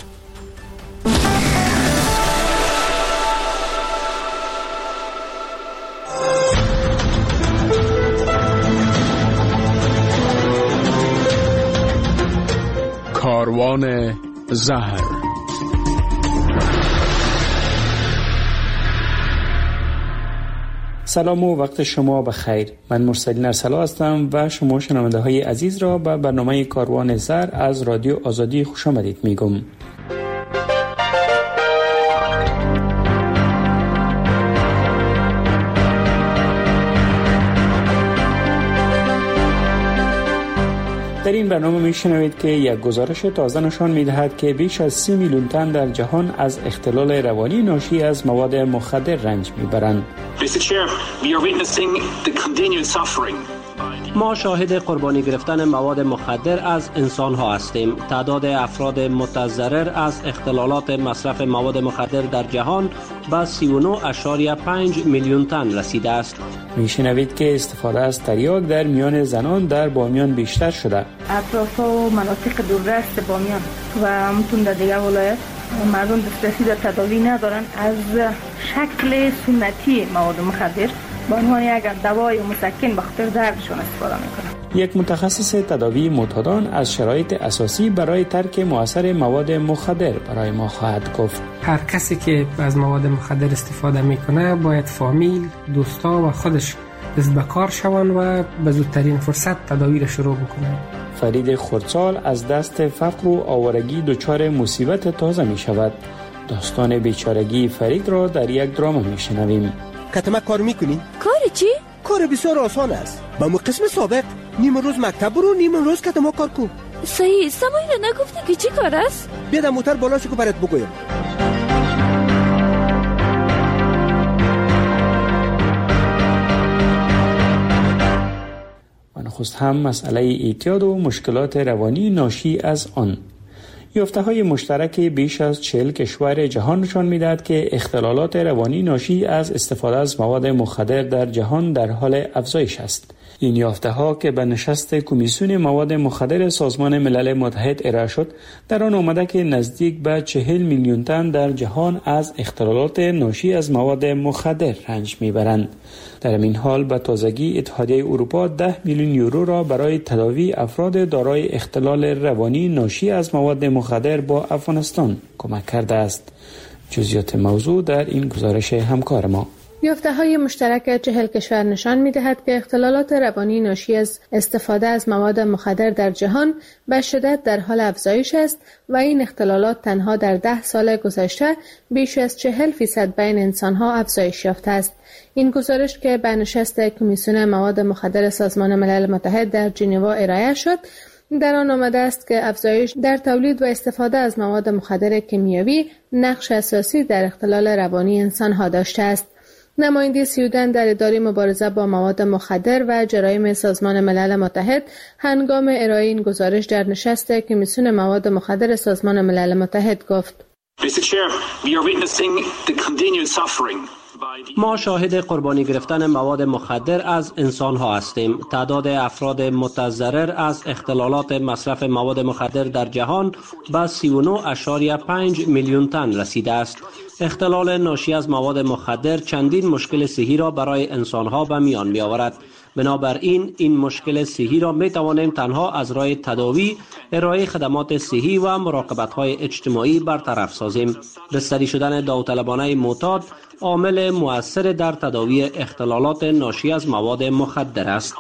کاروان زهر. سلام و وقت شما بخیر. من مرسلین ارسلا هستم و شما شنونده های عزیز را به برنامه کاروان زهر از رادیو آزادی خوش آمدید میگم. در این برنامه میشنوید که یک گزارش تازه نشان میدهد که بیش از 30 میلیون تن در جهان از اختلال روانی ناشی از مواد مخدر رنج میبرند. ما شاهد قربانی گرفتن مواد مخدر از انسان ها هستیم. تعداد افراد متضرر از اختلالات مصرف مواد مخدر در جهان به 39.5 میلیون تن رسیده است. میشنوید که استفاده از تریاک در میان زنان در بامیان بیشتر شده. اطراف و مناطق دوررس بامیان و متون در دیگر ولایت مردم دسترسی در تداوی ندارن از شکل سنتی مواد مخدر به عنوان یک دوای مسکن به خاطر دردشون استفاده میکنن. یک متخصص تداوی معتادان از شرایط اساسی برای ترک مؤثر مواد مخدر برای ما خواهد گفت. هر کسی که از مواد مخدر استفاده میکنه باید فامیل، دوستا و خودش دست به کار شوند و به زودترین فرصت تداوی را شروع بکنند. فرید خردسال از دست فقر و آوارگی دچار مصیبت تازه می شود. داستان بیچارگی فرید را در یک دراما می شنویم. کتمک کار میکنی؟ کار چی؟ کار بسیار آسان است. با مو قسم سابق نیم روز مکتب برو، نیم روز کتمک کار کن. صحیح، سمایی را نگفتی که چی کار است؟ بیا در موتر بالا شو که برات بگویم. نخست هم مسئله اعتیاد و مشکلات روانی ناشی از آن. یافته‌های مشترک بیش از 40 کشور جهان نشان می‌دهد که اختلالات روانی ناشی از استفاده از مواد مخدر در جهان در حال افزایش است. این یافته‌ها که به نشست کمیسیون مواد مخدر سازمان ملل متحد ارائه شد، در آن آمده که نزدیک به 40 میلیون تن در جهان از اختلالات ناشی از مواد مخدر رنج می‌برند. در این حال به تازگی اتحادیه اروپا 10 میلیون یورو را برای تداوی افراد دارای اختلال روانی ناشی از مواد مخدر با افغانستان کمک کرده است. جزئیات موضوع در این گزارش همکار ما. یافته‌های مشترک 40 کشور نشان می‌دهد که اختلالات روانی ناشی از استفاده از مواد مخدر در جهان به شدت در حال افزایش است و این اختلالات تنها در 10 سال گذشته بیش از 40% بین انسان‌ها افزایش یافته است. این گزارش که به نشست کمیسیون مواد مخدر سازمان ملل متحد در ژنو ارائه شد، در آن آمده است که افزایش در تولید و استفاده از مواد مخدر کیمیایی نقش اساسی در اختلال روانی انسان‌ها داشته است. نماینده سویدن در اداره مبارزه با مواد مخدر و جرایم سازمان ملل متحد هنگام ارائه این گزارش در نشست کمیسیون مواد مخدر سازمان ملل متحد گفت: ما شاهد قربانی گرفتن مواد مخدر از انسان ها هستیم. تعداد افراد متضرر از اختلالات مصرف مواد مخدر در جهان به 39.5 میلیون تن رسیده است. اختلال ناشی از مواد مخدر چندین مشکل صحی را برای انسان ها به میان می آورد. بنابراین این مشکل صحی را می توانیم تنها از راه تداوی، ارائه خدمات صحی و مراقبت های اجتماعی برطرف سازیم. بستری شدن داوطلبانه معتاد عامل مؤثر در تداوی اختلالات ناشی از مواد مخدر است.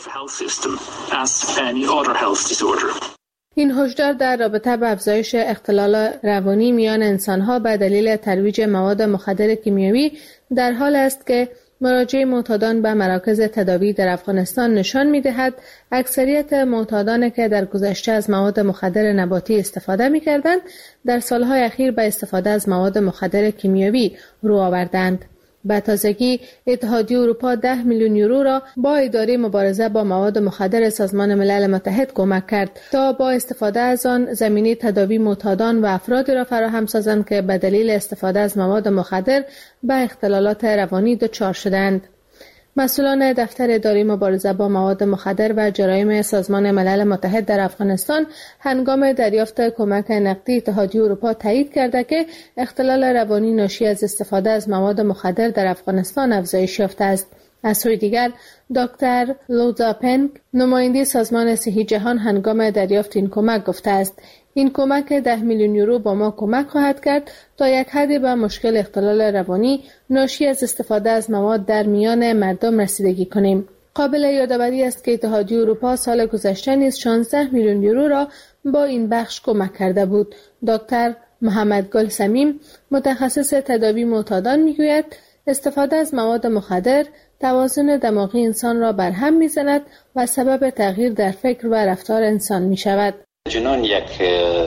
این هشدار در رابطه با افزایش اختلال روانی میان انسان‌ها به دلیل ترویج مواد مخدر کیمیایی در حال است که مراجعه معتادان به مراکز تداوی در افغانستان نشان می‌دهد اکثریت معتادان که در گذشته از مواد مخدر نباتی استفاده می‌کردند در سالهای اخیر به استفاده از مواد مخدر کیمیایی رو آوردند. به تازگی اتحادیه اروپا 10 میلیون یورو را با اداره مبارزه با مواد مخدر سازمان ملل متحد کمک کرد تا با استفاده از آن زمینه تداوی معتادان و افرادی را فراهم سازند که به دلیل استفاده از مواد مخدر به اختلالات روانی دچار شدند. مسئولان دفتر اداره مبارزه با مواد مخدر و جرایم سازمان ملل متحد در افغانستان هنگام دریافت کمک نقدی اتحادیه اروپا تایید کرده که اختلال روانی ناشی از استفاده از مواد مخدر در افغانستان افزایش یافته است. از سوی دیگر دکتر لوزا پنگ، نماینده سازمان صحی جهان، هنگام دریافت این کمک گفته است: این کمک 10 میلیون یورو با ما کمک خواهد کرد تا یک حدی به مشکل اختلال روانی ناشی از استفاده از مواد در میان مردم رسیدگی کنیم. قابل یادآوری است که اتحادیه اروپا سال گذشته نیز 16 میلیون یورو را با این بخش کمک کرده بود. دکتر محمد گل سمیم، متخصص تداوی معتادان، میگوید استفاده از مواد مخدر توازن دماغی انسان را برهم میزند و سبب تغییر در فکر و رفتار انسان می شود. جنون یک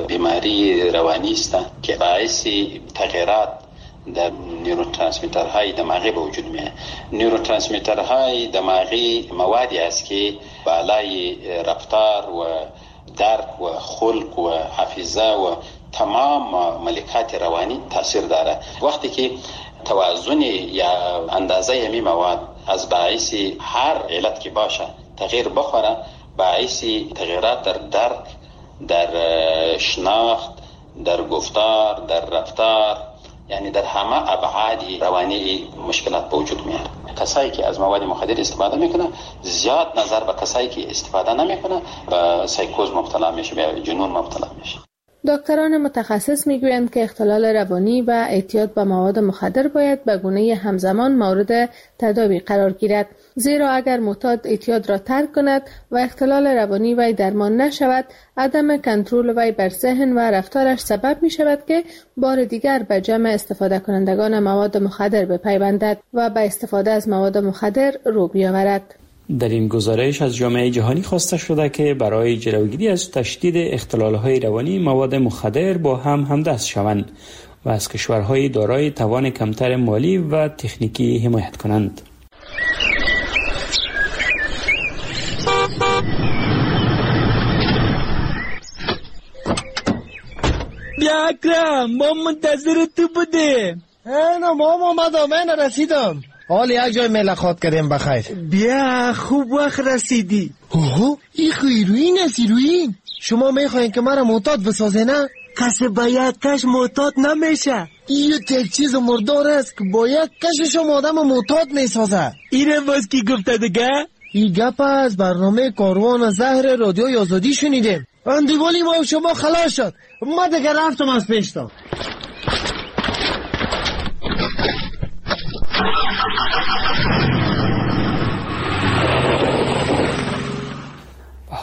بیماری روانی است که باعث تغییرات در نیوروترانسمیترهای دماغی به وجود میاد. نیوروترانسمیترهای دماغی موادی است که بالای رفتار و درک و خلق و حافظه و تمام ملکات روانی تاثیر داره. وقتی که توازن یا اندازه همی مواد از باعث هر علت که باشه تغییر بخوره، باعث تغییرات در درک، در شناخت، در گفتار، در رفتار، یعنی در همه ابعاد روانی مشکلات به وجود میاد. کسایی که از مواد مخدر استفاده میکنه زیاد نظر به کسایی که استفاده نمیکنه به سایکوز مبتلا میشه، به جنون مبتلا میشه. دکتران متخصص میگویند که اختلال روانی و اعتیاد به مواد مخدر باید به گونه همزمان مورد تداوی قرار گیرد، زیرا اگر معتاد اعتیاد را ترک کند و اختلال روانی وی درمان نشود، عدم کنترل وی بر ذهن و رفتارش سبب می شود که بار دیگر به جمع استفاده کنندگان مواد مخدر بپیوندد و به استفاده از مواد مخدر رو بیاورد. در این گزارش از جامعه جهانی خواسته شده که برای جلوگیری از تشدید اختلال‌های روانی مواد مخدر با هم همدست شوند و از کشورهای دارای توان کمتر مالی و تکنیکی حمایت کنند. بیا اکرم، ما منتظر تو بودیم. نه مام آمدم، من رسیدم. حال یک جای ملاقات کردیم بخیر. بیا خوب وقت رسیدی. اوه این هیروئین است، هیروئین. شما میخواین که مرا معتاد بسازه نه؟ کسی با یک کش معتاد نمیشه. این یک چیز مردار است که با یک کشش آدم معتاد میسازه. اینه باز کی گفته دیگه؟ این گپ از برنامه کاروان زهر رادیوی آزادی شنیدیم. اندیوالی ما شما خلاص شد. ما دیگه رفتم از پیشتم.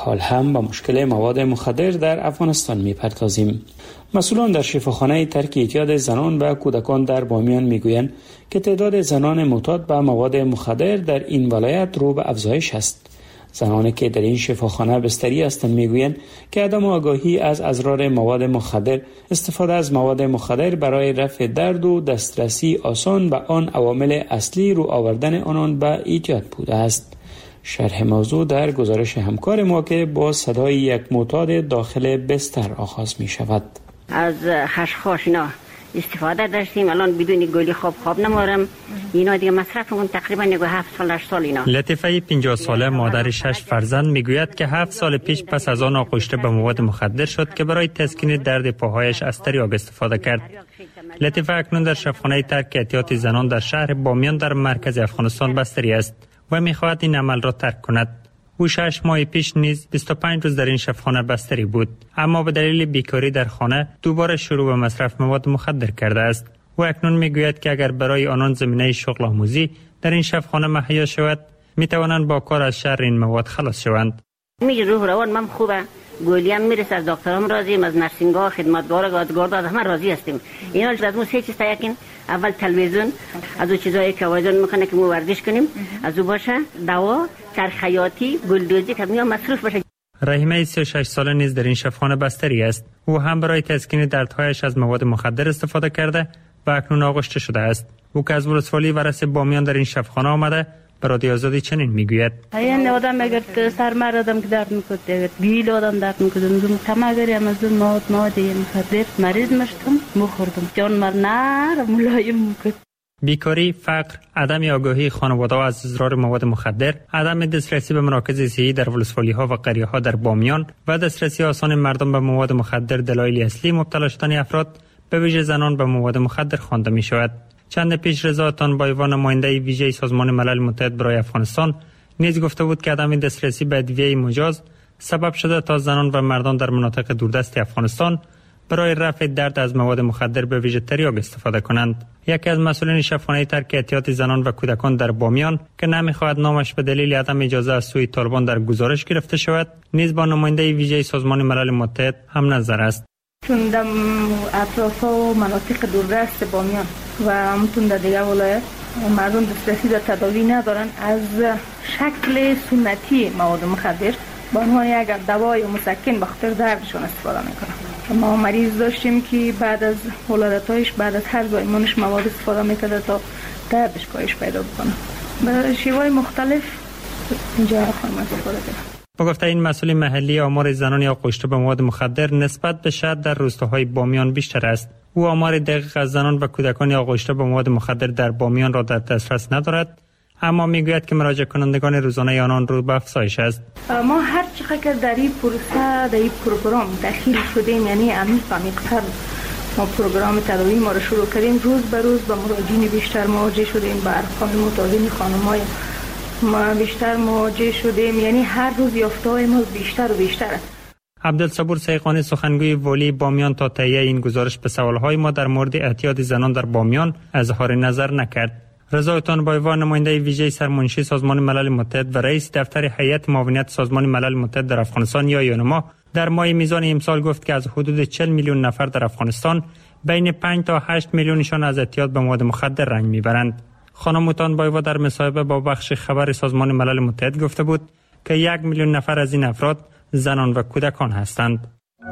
حال هم به مشکل مواد مخدر در افغانستان می‌پردازیم. مسئولان در شفاخانه ترک اعتیاد زنان و کودکان در بامیان میگویند که تعداد زنان معتاد به مواد مخدر در این ولایت رو به افزایش است. زنانی که در این شفاخانه بستری هستند میگویند که عدم آگاهی از اضرار مواد مخدر، استفاده از مواد مخدر برای رفع درد و دسترسی آسان به آن عوامل اصلی رو آوردن آنان به اعتیاد بوده است. شرح موضوع در گزارش همکار ما که با صدای یک معتاد داخل بستر آغاز می شود. از خشخاش اینا استفاده داشتیم، الان بدون گلی خواب نمارم. اینا دیگه مصرفمون تقریبا 7 سال 8 سال اینا. لطیفه 50 ساله مادر 6 فرزند میگوید که 7 سال پیش پس از آن آغشته به مواد مخدر شد که برای تسکین درد پاهایش از تریاک استفاده کرد. لطیفه اکنون در شفاخانه ترک اعتیاد زنان در شهر بامیان در مرکز افغانستان بستری است و میخواهد این عمل را ترک کند. او 6 ماه پیش نیز 25 روز در این شفاخانه بستری بود، اما به دلیل بیکاری در خانه دوباره شروع به مصرف مواد مخدر کرده است. او اکنون میگوید که اگر برای آنان زمینه شغل آموزی در این شفاخانه مهیا شود، میتوانند با کار از شر این مواد خلاص شوند. میگه روح روان من خوبه، گولیم میرسه، از دکترام راضیم، از نرسینگ‌ها، خدمتگارا، گادگاردا از همه راضی هستیم. اینا از اون سه چیز تاکین، اول تلویزیون، از اون چیزایی که وایزون میکنه که ما ورزش کنیم، از اون باشه دوا، چرخ خیاطی، گلدوزی که میام مصروف باشه. رحیمه 36 ساله نیز در این شفاخانه بستری است. او هم برای تسکین دردهایش از مواد مخدر استفاده کرده و اکنون آغشته شده است. او که از ولسوالی ورس بامیان در این شفاخانه آمده به رادیو آزادی چنین میگوید: این آدم اگر سر آدم که درد میکنه، بیل آدم درد میکنه، تماگری از مواد مخدر مریض میشدم، میخوردم، جان مرنر ملایم میکرد. بیکاری، فقر، عدم آگاهی خانواده‌ها از اضرار مواد مخدر، عدم دسترسی به مراکز صحی در ولسوالی‌ها و قریه‌ها در بامیان و دسترسی آسان مردم به مواد مخدر دلایل اصلی مبتلا شدن افراد به ویژه زنان به مواد مخدر خوانده می‌شود. چند پیش رضا تانبایوا نماینده ویژه سازمان ملل متحد برای افغانستان نیز گفته بود که عدم دسترسی به ادویه مجاز سبب شده تا زنان و مردان در مناطق دوردست افغانستان برای رفع درد از مواد مخدر به ویژه تریاک استفاده کنند. یکی از مسئولین شفاخانه ترک اعتیاد زنان و کودکان در بامیان که نمیخواهد نامش به دلیل عدم اجازه از سوی طالبان در گزارش گرفته شود، نیز با نماینده ویژه سازمان ملل متحد هم نظر است. چون در اطراف و مناطق دوردست بامیان و همتون در دیگه ولایت مردم دسترسی در تداوی ندارن، از شکل سنتی مواد مخدر به عنوان یک دوای مسکن به خاطر دردشون استفاده میکنن. ما مریض داشتیم که بعد از ولادتایش، بعد از هر زایمانش مواد استفاده میکرده تا دردش کاهش پیدا بکنه. به شیوهای مختلف اینجا خانم استفاده کرده. با گفته این مسئول محلی، آمار زنان آغشته به مواد مخدر نسبت به شهر در روستاهای بامیان بیشتر است. او آمار دقیق از زنان و کودکان آغشته به مواد مخدر در بامیان را در دسترس ندارد، اما میگوید که مراجعه کنندگان روزانه آنان رو به افزایش است. ما هر چقدر در این پروسه، در این پروگرام داخل شدیم، یعنی عمیق‌تر ما پروگرام تداوی ما رو شروع کردیم، روز به روز با مراجعین بیشتر مواجه شدیم، با ارقام متوازن خانم‌های ما بیشتر مواجه شدیم، یعنی هر روز یافته‌های ما بیشتر و بیشتر است. عبدالصبور سیقانی سخنگوی والی بامیان تا تهیه این گزارش به سوال‌های ما در مورد اعتیاد زنان در بامیان اظهار نظر نکرد. رضا تانبایوا نماینده ویژه سرمنشی سازمان ملل متحد و رئیس دفتر هیئت معاونت سازمان ملل متحد در افغانستان یا یونما در ماه میزان امسال گفت که از حدود 40 میلیون نفر در افغانستان بین 5 تا 8 میلیونشان از اعتیاد به مواد مخدر رنج میبرند. خانم تانبایوا در مصاحبه با بخش خبر سازمان ملل متحد گفته بود که 1 میلیون نفر از این افراد زنان و کودکان هستند.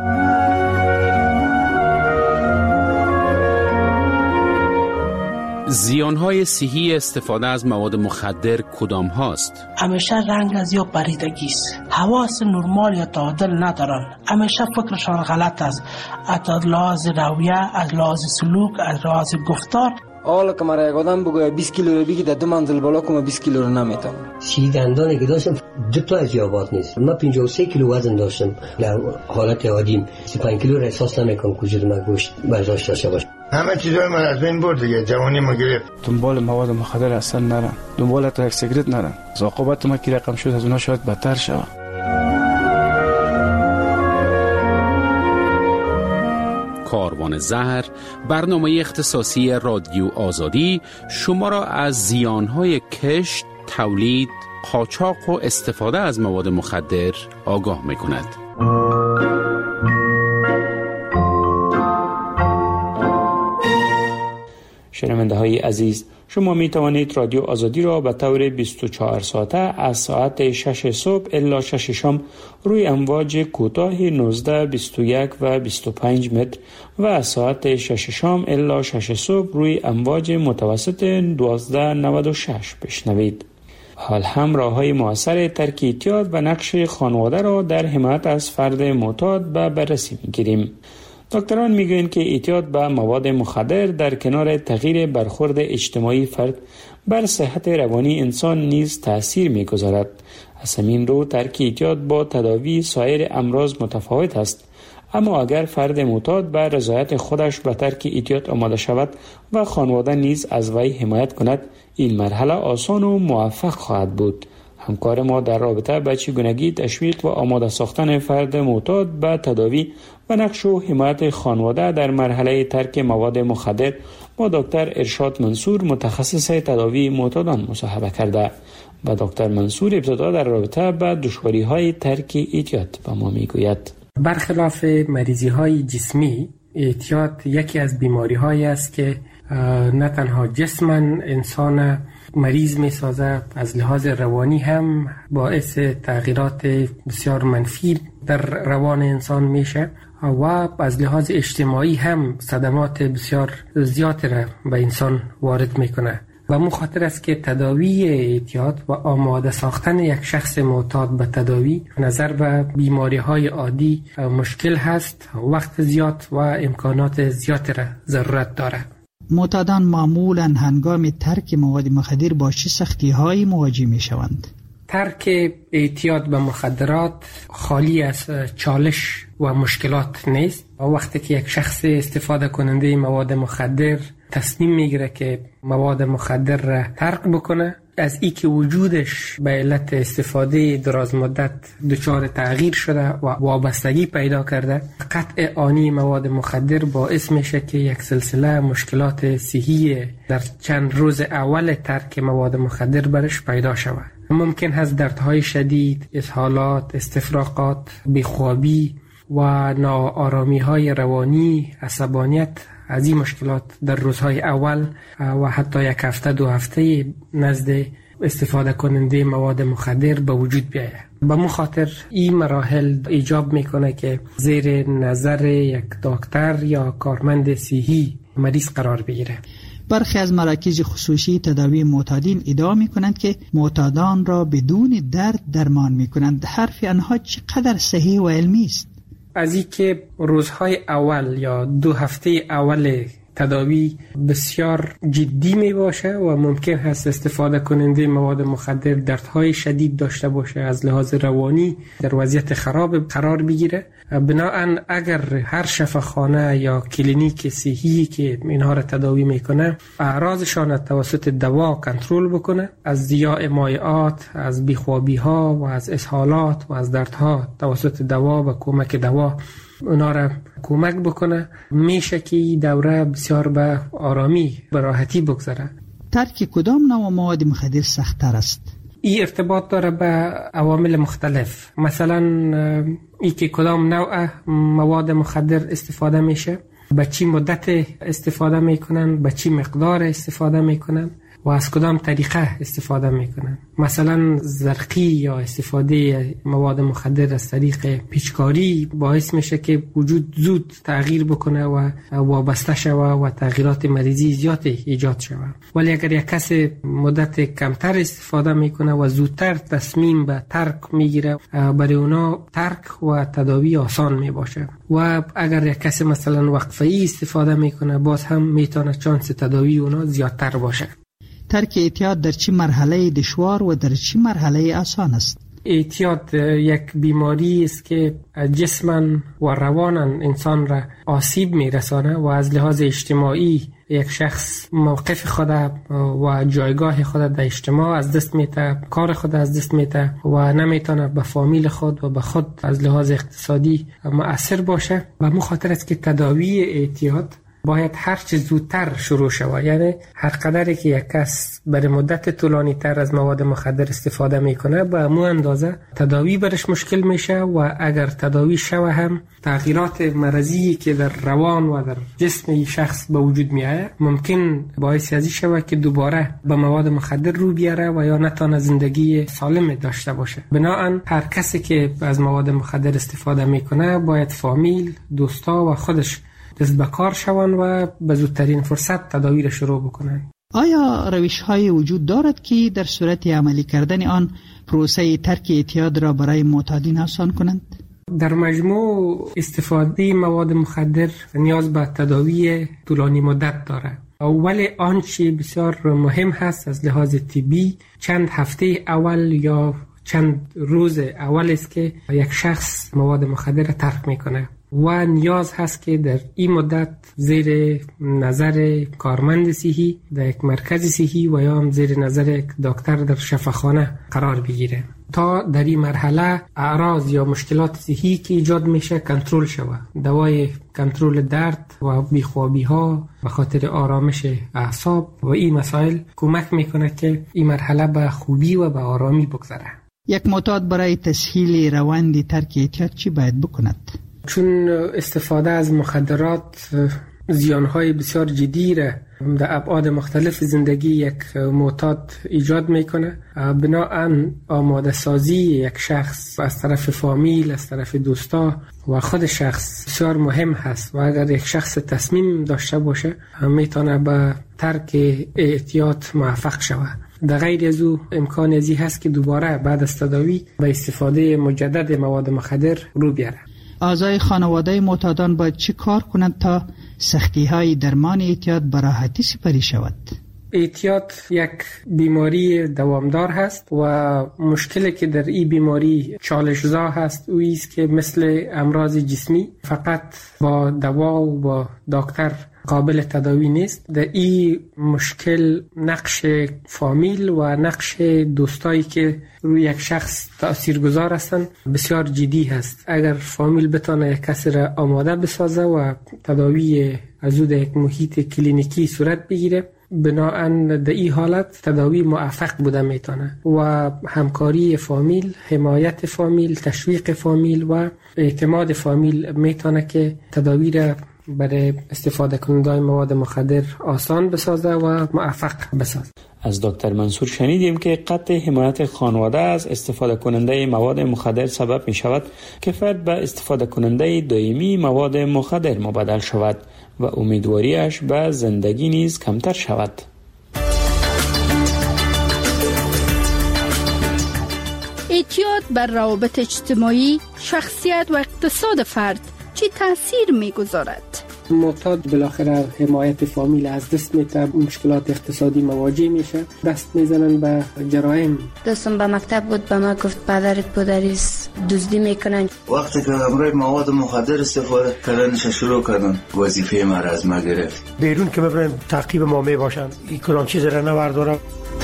زیانهای صحی استفاده از مواد مخدر کدام هاست؟ همیشه رنگ از یا پریدگی است، حواس نرمال یا تعادل ندارن، همیشه فکرشان غلط است، از لحاظ رویه، از لحاظ سلوک، از لحاظ گفتار. حالا که مرا یک آدم بگوید 20 کیلو رو بگی در 2 منزل بالا کنم 20 کیلو رو نمیتونم. 30 دندانی که داشتم 2 تا از یابات نیست. من 53 کیلو وزن داشتم در حالت عادیم. 35 کیلو را احساس نمیکنم کجا من گوشت برداشت داشته باشم. همه چیزای من از بین برد دیگه، جوانی ما گرفت. دنبال مواد مخدر اصلا نرم، دنبال تا یک سیگرت نرم. عاقبت ما کی رقم شد از اونها شاید بدتر شود. کاروان زهر، برنامه اختصاصی رادیو آزادی شما را از زیانهای کشت، تولید، قاچاق و استفاده از مواد مخدر آگاه می‌کند. شنونده های عزیز، شما می توانید رادیو آزادی را به طور 24 ساعته از ساعت 6 صبح الی 6 شام روی امواج کوتاه 19، 21 و 25 متر و از ساعت 6 شام الی 6 صبح روی امواج متوسط 1296 بشنوید. حال هم راه‌های مؤثر ترک اعتیاد و نقش خانواده را در حمایت از فرد معتاد به بررسی می‌گیریم. دکتران میگویند که اعتیاد به مواد مخدر در کنار تغییر برخورد اجتماعی فرد بر صحت روانی انسان نیز تأثیر میگذارد. از همین رو ترک اعتیاد با تداوی سایر امراض متفاوت است. اما اگر فرد معتاد به رضایت خودش به ترک اعتیاد آماده شود و خانواده نیز از وی حمایت کند، این مرحله آسان و موفق خواهد بود. همکار ما در رابطه به چگونگی تشویق و آماده ساختن فرد معتاد به تداوی و نقش و حمایت خانواده در مرحله ترک مواد مخدر با دکتر ارشاد منصور متخصص تداوی معتادان مصاحبه کرده. و دکتر منصور ابتدا در رابطه به دشواری‌های ترک اعتیاد به ما میگوید. برخلاف مریضی‌های جسمی، اعتیاد یکی از بیماری‌هایی است که نه تنها جسماً انسان مریض می سازه، از لحاظ روانی هم باعث تغییرات بسیار منفی در روان انسان میشه و از لحاظ اجتماعی هم صدمات بسیار زیاد را به انسان وارد میکنه. و مو خاطر است که تداوی اعتیاد و آماده ساختن یک شخص معتاد به تداوی نظر به بیماری های عادی مشکل هست، وقت زیاد و امکانات زیاد را ضرورت داره. معتادان معمولاً هنگام ترک مواد مخدر با چه سختی‌هایی مواجه می‌شوند؟ ترک اعتیاد به مخدرات خالی از چالش و مشکلات نیست. وقتی که یک شخص استفاده کننده مواد مخدر تصمیم میگیره که مواد مخدر را ترک بکنه، از ای که وجودش به علت استفاده دراز مدت دچار تغییر شده و وابستگی پیدا کرده، قطع آنی مواد مخدر باعث میشه که یک سلسله مشکلات صحی در چند روز اول ترک مواد مخدر برش پیدا شود. ممکن هست دردهای شدید، اسهالات، استفراغات، بیخوابی و ناآرامی‌های روانی، عصبانیت از این مشکلات در روزهای اول و حتی یک هفته دو هفته نزد استفاده کننده مواد مخدر به وجود بیاید. به مو خاطر این مراحل ایجاب میکنه که زیر نظر یک دکتر یا کارمند صحی مریض قرار بگیره. برخی از مراکز خصوصی تداوی معتادین ادعا میکنند که معتادان را بدون درد درمان میکنند. حرف آنها چقدر صحیح و علمی است؟ از این که روزهای اول یا دو هفته اول تداوی بسیار جدی می باشه و ممکن هست استفاده کننده مواد مخدر دردهای شدید داشته باشه، از لحاظ روانی در وضعیت خراب قرار بگیره. بنابراین اگر هر شفاخانه یا کلینیک صحی که اینها را تداوی میکنه اعراضشان توسط دوا کنترل بکنه، از ضیاع مایعات، از بیخوابی ها و از اسهالات و از دردها توسط دوا و کمک دوا اونا را کمک بکنه، میشه که دوره بسیار به آرامی به راحتی بگذره. ترک کدام نوع مواد مخدر سخت‌تر است؟ این ارتباط داره به عوامل مختلف. مثلا ای که کدام نوع مواد مخدر استفاده میشه، به چی مدت استفاده میکنن، به چی مقدار استفاده میکنن و از کدام طریقه استفاده میکنن. مثلا زرقی یا استفاده مواد مخدر از طریق پیچکاری باعث میشه که وجود زود تغییر بکنه و وابسته شوه و تغییرات مریضی زیاد ایجاد شوه. ولی اگر یک کس مدت کمتر استفاده میکنه و زودتر تصمیم به ترک میگیره، برای اونا ترک و تداوی آسان میباشه. و اگر یک کس مثلا وقفه‌ای استفاده میکنه، باز هم میتونه چانس تداوی اونا زیادتر باشه. ترک اعتیاد در چه مرحله دشوار و در چه مرحله آسان است؟ اعتیاد یک بیماری است که جسماً و روانا انسان را آسیب میرسانه و از لحاظ اجتماعی یک شخص موقف خود و جایگاه خود در اجتماع از دست میده، کار خود از دست میده و نمیتونه به فامیل خود و به خود از لحاظ اقتصادی مؤثر باشه. و مخاطر است که تداوی اعتیاد باید هر چه زودتر شروع شود. یعنی هر قدری که یک کس برای مدت طولانی تر از مواد مخدر استفاده میکنه به همون اندازه تداوی برش مشکل میشه و اگر تداوی شوه هم تغییرات مرضی که در روان و در جسم شخص به وجود میاد ممکن باعث ازی شود که دوباره به مواد مخدر رو بیاره و یا نتونه زندگی سالم داشته باشه. بنابراین هر کسی که از مواد مخدر استفاده میکنه باید فامیل، دوستا و خودش دست به کار شوند و به زودترین فرصت تداوی را شروع بکنند. آیا روش‌های وجود دارد که در صورت عملی کردن آن پروسه ترک اعتیاد را برای معتادین آسان کنند؟ در مجموع استفاده مواد مخدر نیاز به تداوی طولانی مدت دارد. ولی آنچه بسیار مهم هست از لحاظ طبی چند هفته اول یا چند روز اول است که یک شخص مواد مخدر ترک میکنه و نیاز هست که در این مدت زیر نظر کارمند صحی در یک مرکز صحی و یا هم زیر نظر یک دکتر در شفاخانه قرار بگیره تا در این مرحله اعراض یا مشکلات صحی که ایجاد میشه کنترل شود. دوای کنترل درد و بیخوابی ها به خاطر آرامش اعصاب و این مسائل کمک میکنه که این مرحله به خوبی و به آرامی بگذره. یک معتاد برای تسهیل روند ترک اعتیاد چی باید بکند؟ چون استفاده از مخدرات زیانهای بسیار جدی را در ابعاد مختلف زندگی یک معتاد ایجاد میکنه. بنابراین آماده سازی یک شخص از طرف فامیل، از طرف دوستا و خود شخص بسیار مهم هست و اگر یک شخص تصمیم داشته باشه میتونه به ترک اعتیاد موفق شود. در غیر از او امکان ازی هست که دوباره بعد از تداوی به استفاده مجدد مواد مخدر رو بیاره. اعضای خانواده معتادان باید چی کار کنند تا سختی های درمان اعتیاد به راحتی سپری شود؟ اعتیاد یک بیماری دوامدار هست و مشکلی که در این بیماری چالش‌زا هست او است که مثل امراض جسمی فقط با دوا و با دکتر قابل تداوی نیست. در این مشکل نقش فامیل و نقش دوستایی که روی یک شخص تاثیرگذار هستند بسیار جدی هست. اگر فامیل بتونه یک کسی را آماده بسازه و تداوی از او در یک محیط کلینیکی صورت بگیره بناهن در این حالت تداوی موفق بوده میتونه و همکاری فامیل، حمایت فامیل، تشویق فامیل و اعتماد فامیل میتونه که تداوی را برای استفاده کنندگان مواد مخدر آسان بسازه و موفق بسازه. از دکتر منصور شنیدیم که قطع حمایت خانواده از استفاده کننده مواد مخدر سبب می شود که فرد به استفاده کننده دائمی مواد مخدر مبدل شود و امیدواریش به زندگی نیز کمتر شود. اعتیاد بر روابط اجتماعی، شخصیت و اقتصاد فرد چی تاثیر میگذارد؟ معتاد بالاخره حمایت فامیل از دست میده، مشکلات اقتصادی مواجه میشه، دست میزنن به جرایم. دوستم به مکتب بود به ما گفت پدرت پدریست دزدی میکنن. وقتی که امروز مواد مخدر استفاده کردنش شروع کردن وظیفه ما را از ما گرفت. بیرون که ببرن تعقیب ما میباشن این کلان چیز را نوردارم.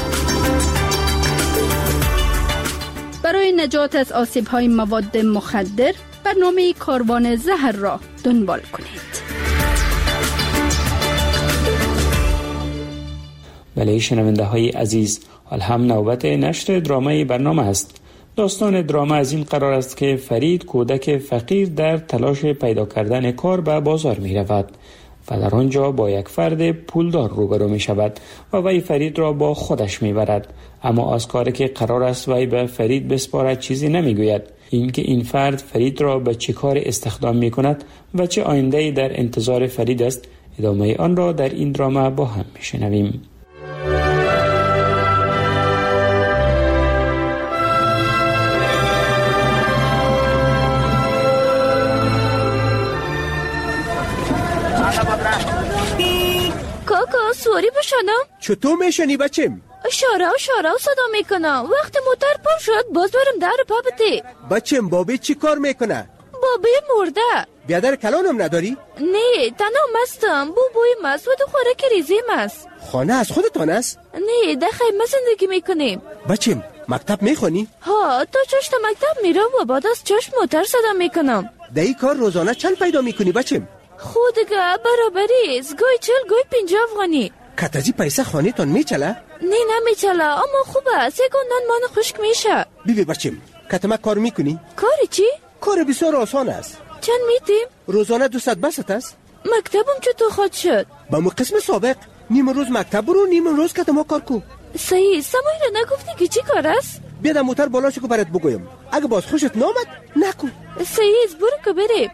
برای نجات از آسیب‌های مواد مخدر برنامه کاروان زهر را دنبال کنید. بله شنونده های عزیز، حال هم نوبت نشر درامای برنامه است. داستان دراما از این قرار است که فرید کودک فقیر در تلاش پیدا کردن کار به بازار می رود و در آنجا با یک فرد پولدار روبرو می شود و وی فرید را با خودش می برد. اما از کاری که قرار است وی به فرید بسپارد چیزی نمی گوید. اینکه این فرد فرید را به چه کار استخدام می کند و چه آینده‌ای در انتظار فرید است، ادامه آن را در این دراما با هم می شنویم. کاکا سواری بشنم؟ چطور میشنی بچم؟ شارو صدا میکنم. وقت موتر پر شد باز برم در پا بده. بچم بابی چی کار میکنه؟ بابی مرده. بیادر کلانم نداری؟ نه تنها مستم. بوی مست و دو خوراک ریزی مست. خانه از خودتان است؟ نه در خیمه زندگی میکنیم. بچم مکتب میخونی؟ ها تا چشت مکتب میرم و بعد از چشت موتر صدا میکنم. در این کار روزانه چند پیدا میکنی بچم؟ خود دیگه برابری است. گوی 40 گوی 50 افغانی. کتازی پیسه خانه تان میچله؟ نه نمیچله، اما خوبه. 3 گندان مان خشک میشه. بیبی بچیم کتما کار میکنی؟ کاری چی؟ کار بسیار آسان است. چند میتیم؟ روزانه 200 بست است. مکتبم چطور خود شد؟ با مو قسم سابق نیم روز مکتب برو، نیم روز کتما کار کو. صحیح. سمایی را نگفتی که چی کار است؟ بیا در موتر بالا شو که برات بگویم. اگه باز خوشت نامد نکو. صحیح است، برو که بریم.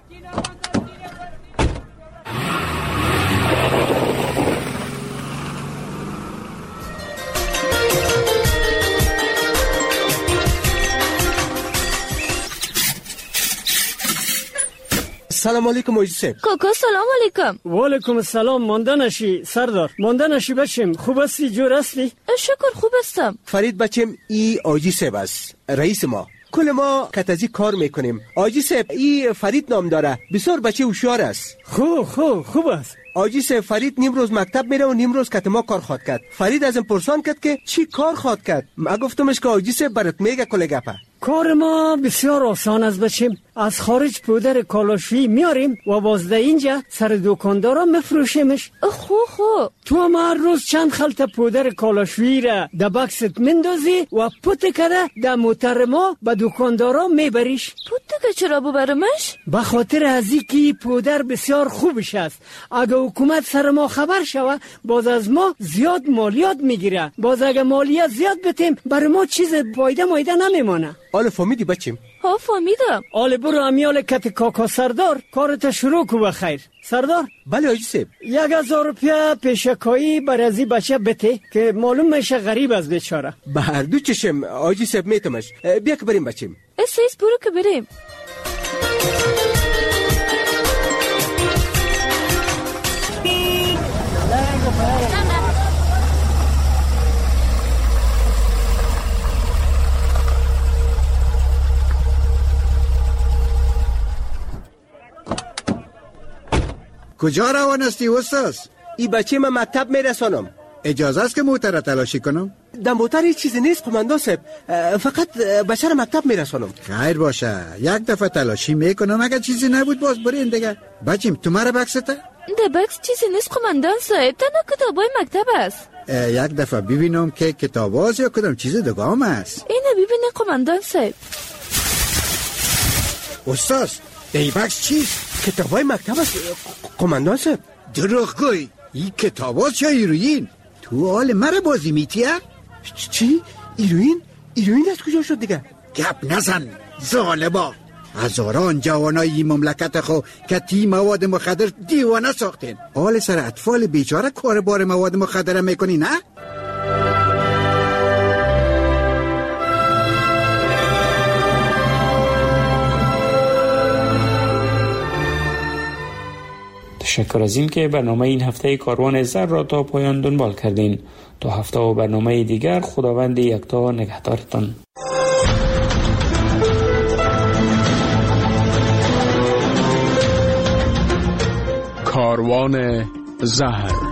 سلام علیکم آجی صاحب. کاکا سلام علیکم. و علیکم السلام. مانده نشی سردار، مانده نشی بچیم. خوب هستی؟ جور هستی؟ شکر خوب هستم. فرید بچیم ای آجی صاحب است، رئیس ما. کل ما کتازی کار میکنیم. آجی صاحب ای فرید نام داره، بسیار بچه هوشیار است. خوب است. آجی صاحب فرید نیم روز مکتب میره و نیم روز کتما کار خواد کرد. فرید ازم پرسان کرد که چی کار خواد کرد. ما گفتمش که آجی صاحب برات میگه کل گپه. کار ما بسیار آسان است بچیم. از خارج پودر کالاشویی میاریم و باز اینجا سر دکاندارا میفروشیمش. خوب. تو هم هر روز چند خلطه پودر کالاشویی را در بکست مندازی و پوت کده در موتر ما به دکاندارا میبریش. پوت که چرا ببرمش؟ به خاطر از اینکه پودر بسیار خوبش است. اگه حکومت سر ما خبر شوه باز از ما زیاد مالیات میگیره. باز اگه مالیات زیاد بتیم برای ما چیز فایده نمیمانه. آل فهمیدی بچیم؟ ها فهمیدم. آل برو امیال کت کاکا سردار کارت شروع کو بخیر. سردار؟ بله آجی صاحب. 1000 روپیه پیشکایی بر ازی بچه بته که معلوم میشه غریب از بیچاره. به هر دو چشم آجی صاحب میتمش. بیا که بریم بچیم. اسیس برو که بریم. کجا روان هستی استاد؟ این بچه من مکتب میرسانم. اجازه است که موتر را تلاشی کنم؟ در موتر هیچ چیزی نیست قماندان صاحب، فقط بچه را مکتب میرسانم. خیر باشه، یک دفعه تلاشی میکنم، اگر چیزی نبود باز برین دیگه. بچیم تو مرا بکسته؟ در بکس چیزی نیست قماندان صاحب، تنها کتابای مکتب است. یک دفعه ببینم که کتاب است یا کدام چیز دیگه هم است. اینو ببینه قماندان صاحب. استاد ای بکس چیست؟ کتابای مکتب است قماندان صاحب. دروغگوی، این کتاب است یا هیروئین؟ تو حال مرا بازی میتیه؟ چی؟ هیروئین؟ هیروئین از کجا شد دیگه؟ گپ نزن ظالما. هزاران جوانای این مملکت خو که تی مواد مخدر دیوانه ساختین. حال سر اطفال بیچاره کار بار مواد مخدر میکنی نه؟ تشکر از این که برنامه این هفته کاروان زر را تا پایان دنبال کردین. تا هفته و برنامه دیگر خداوند یکتا نگهدارتان. کاروان زهر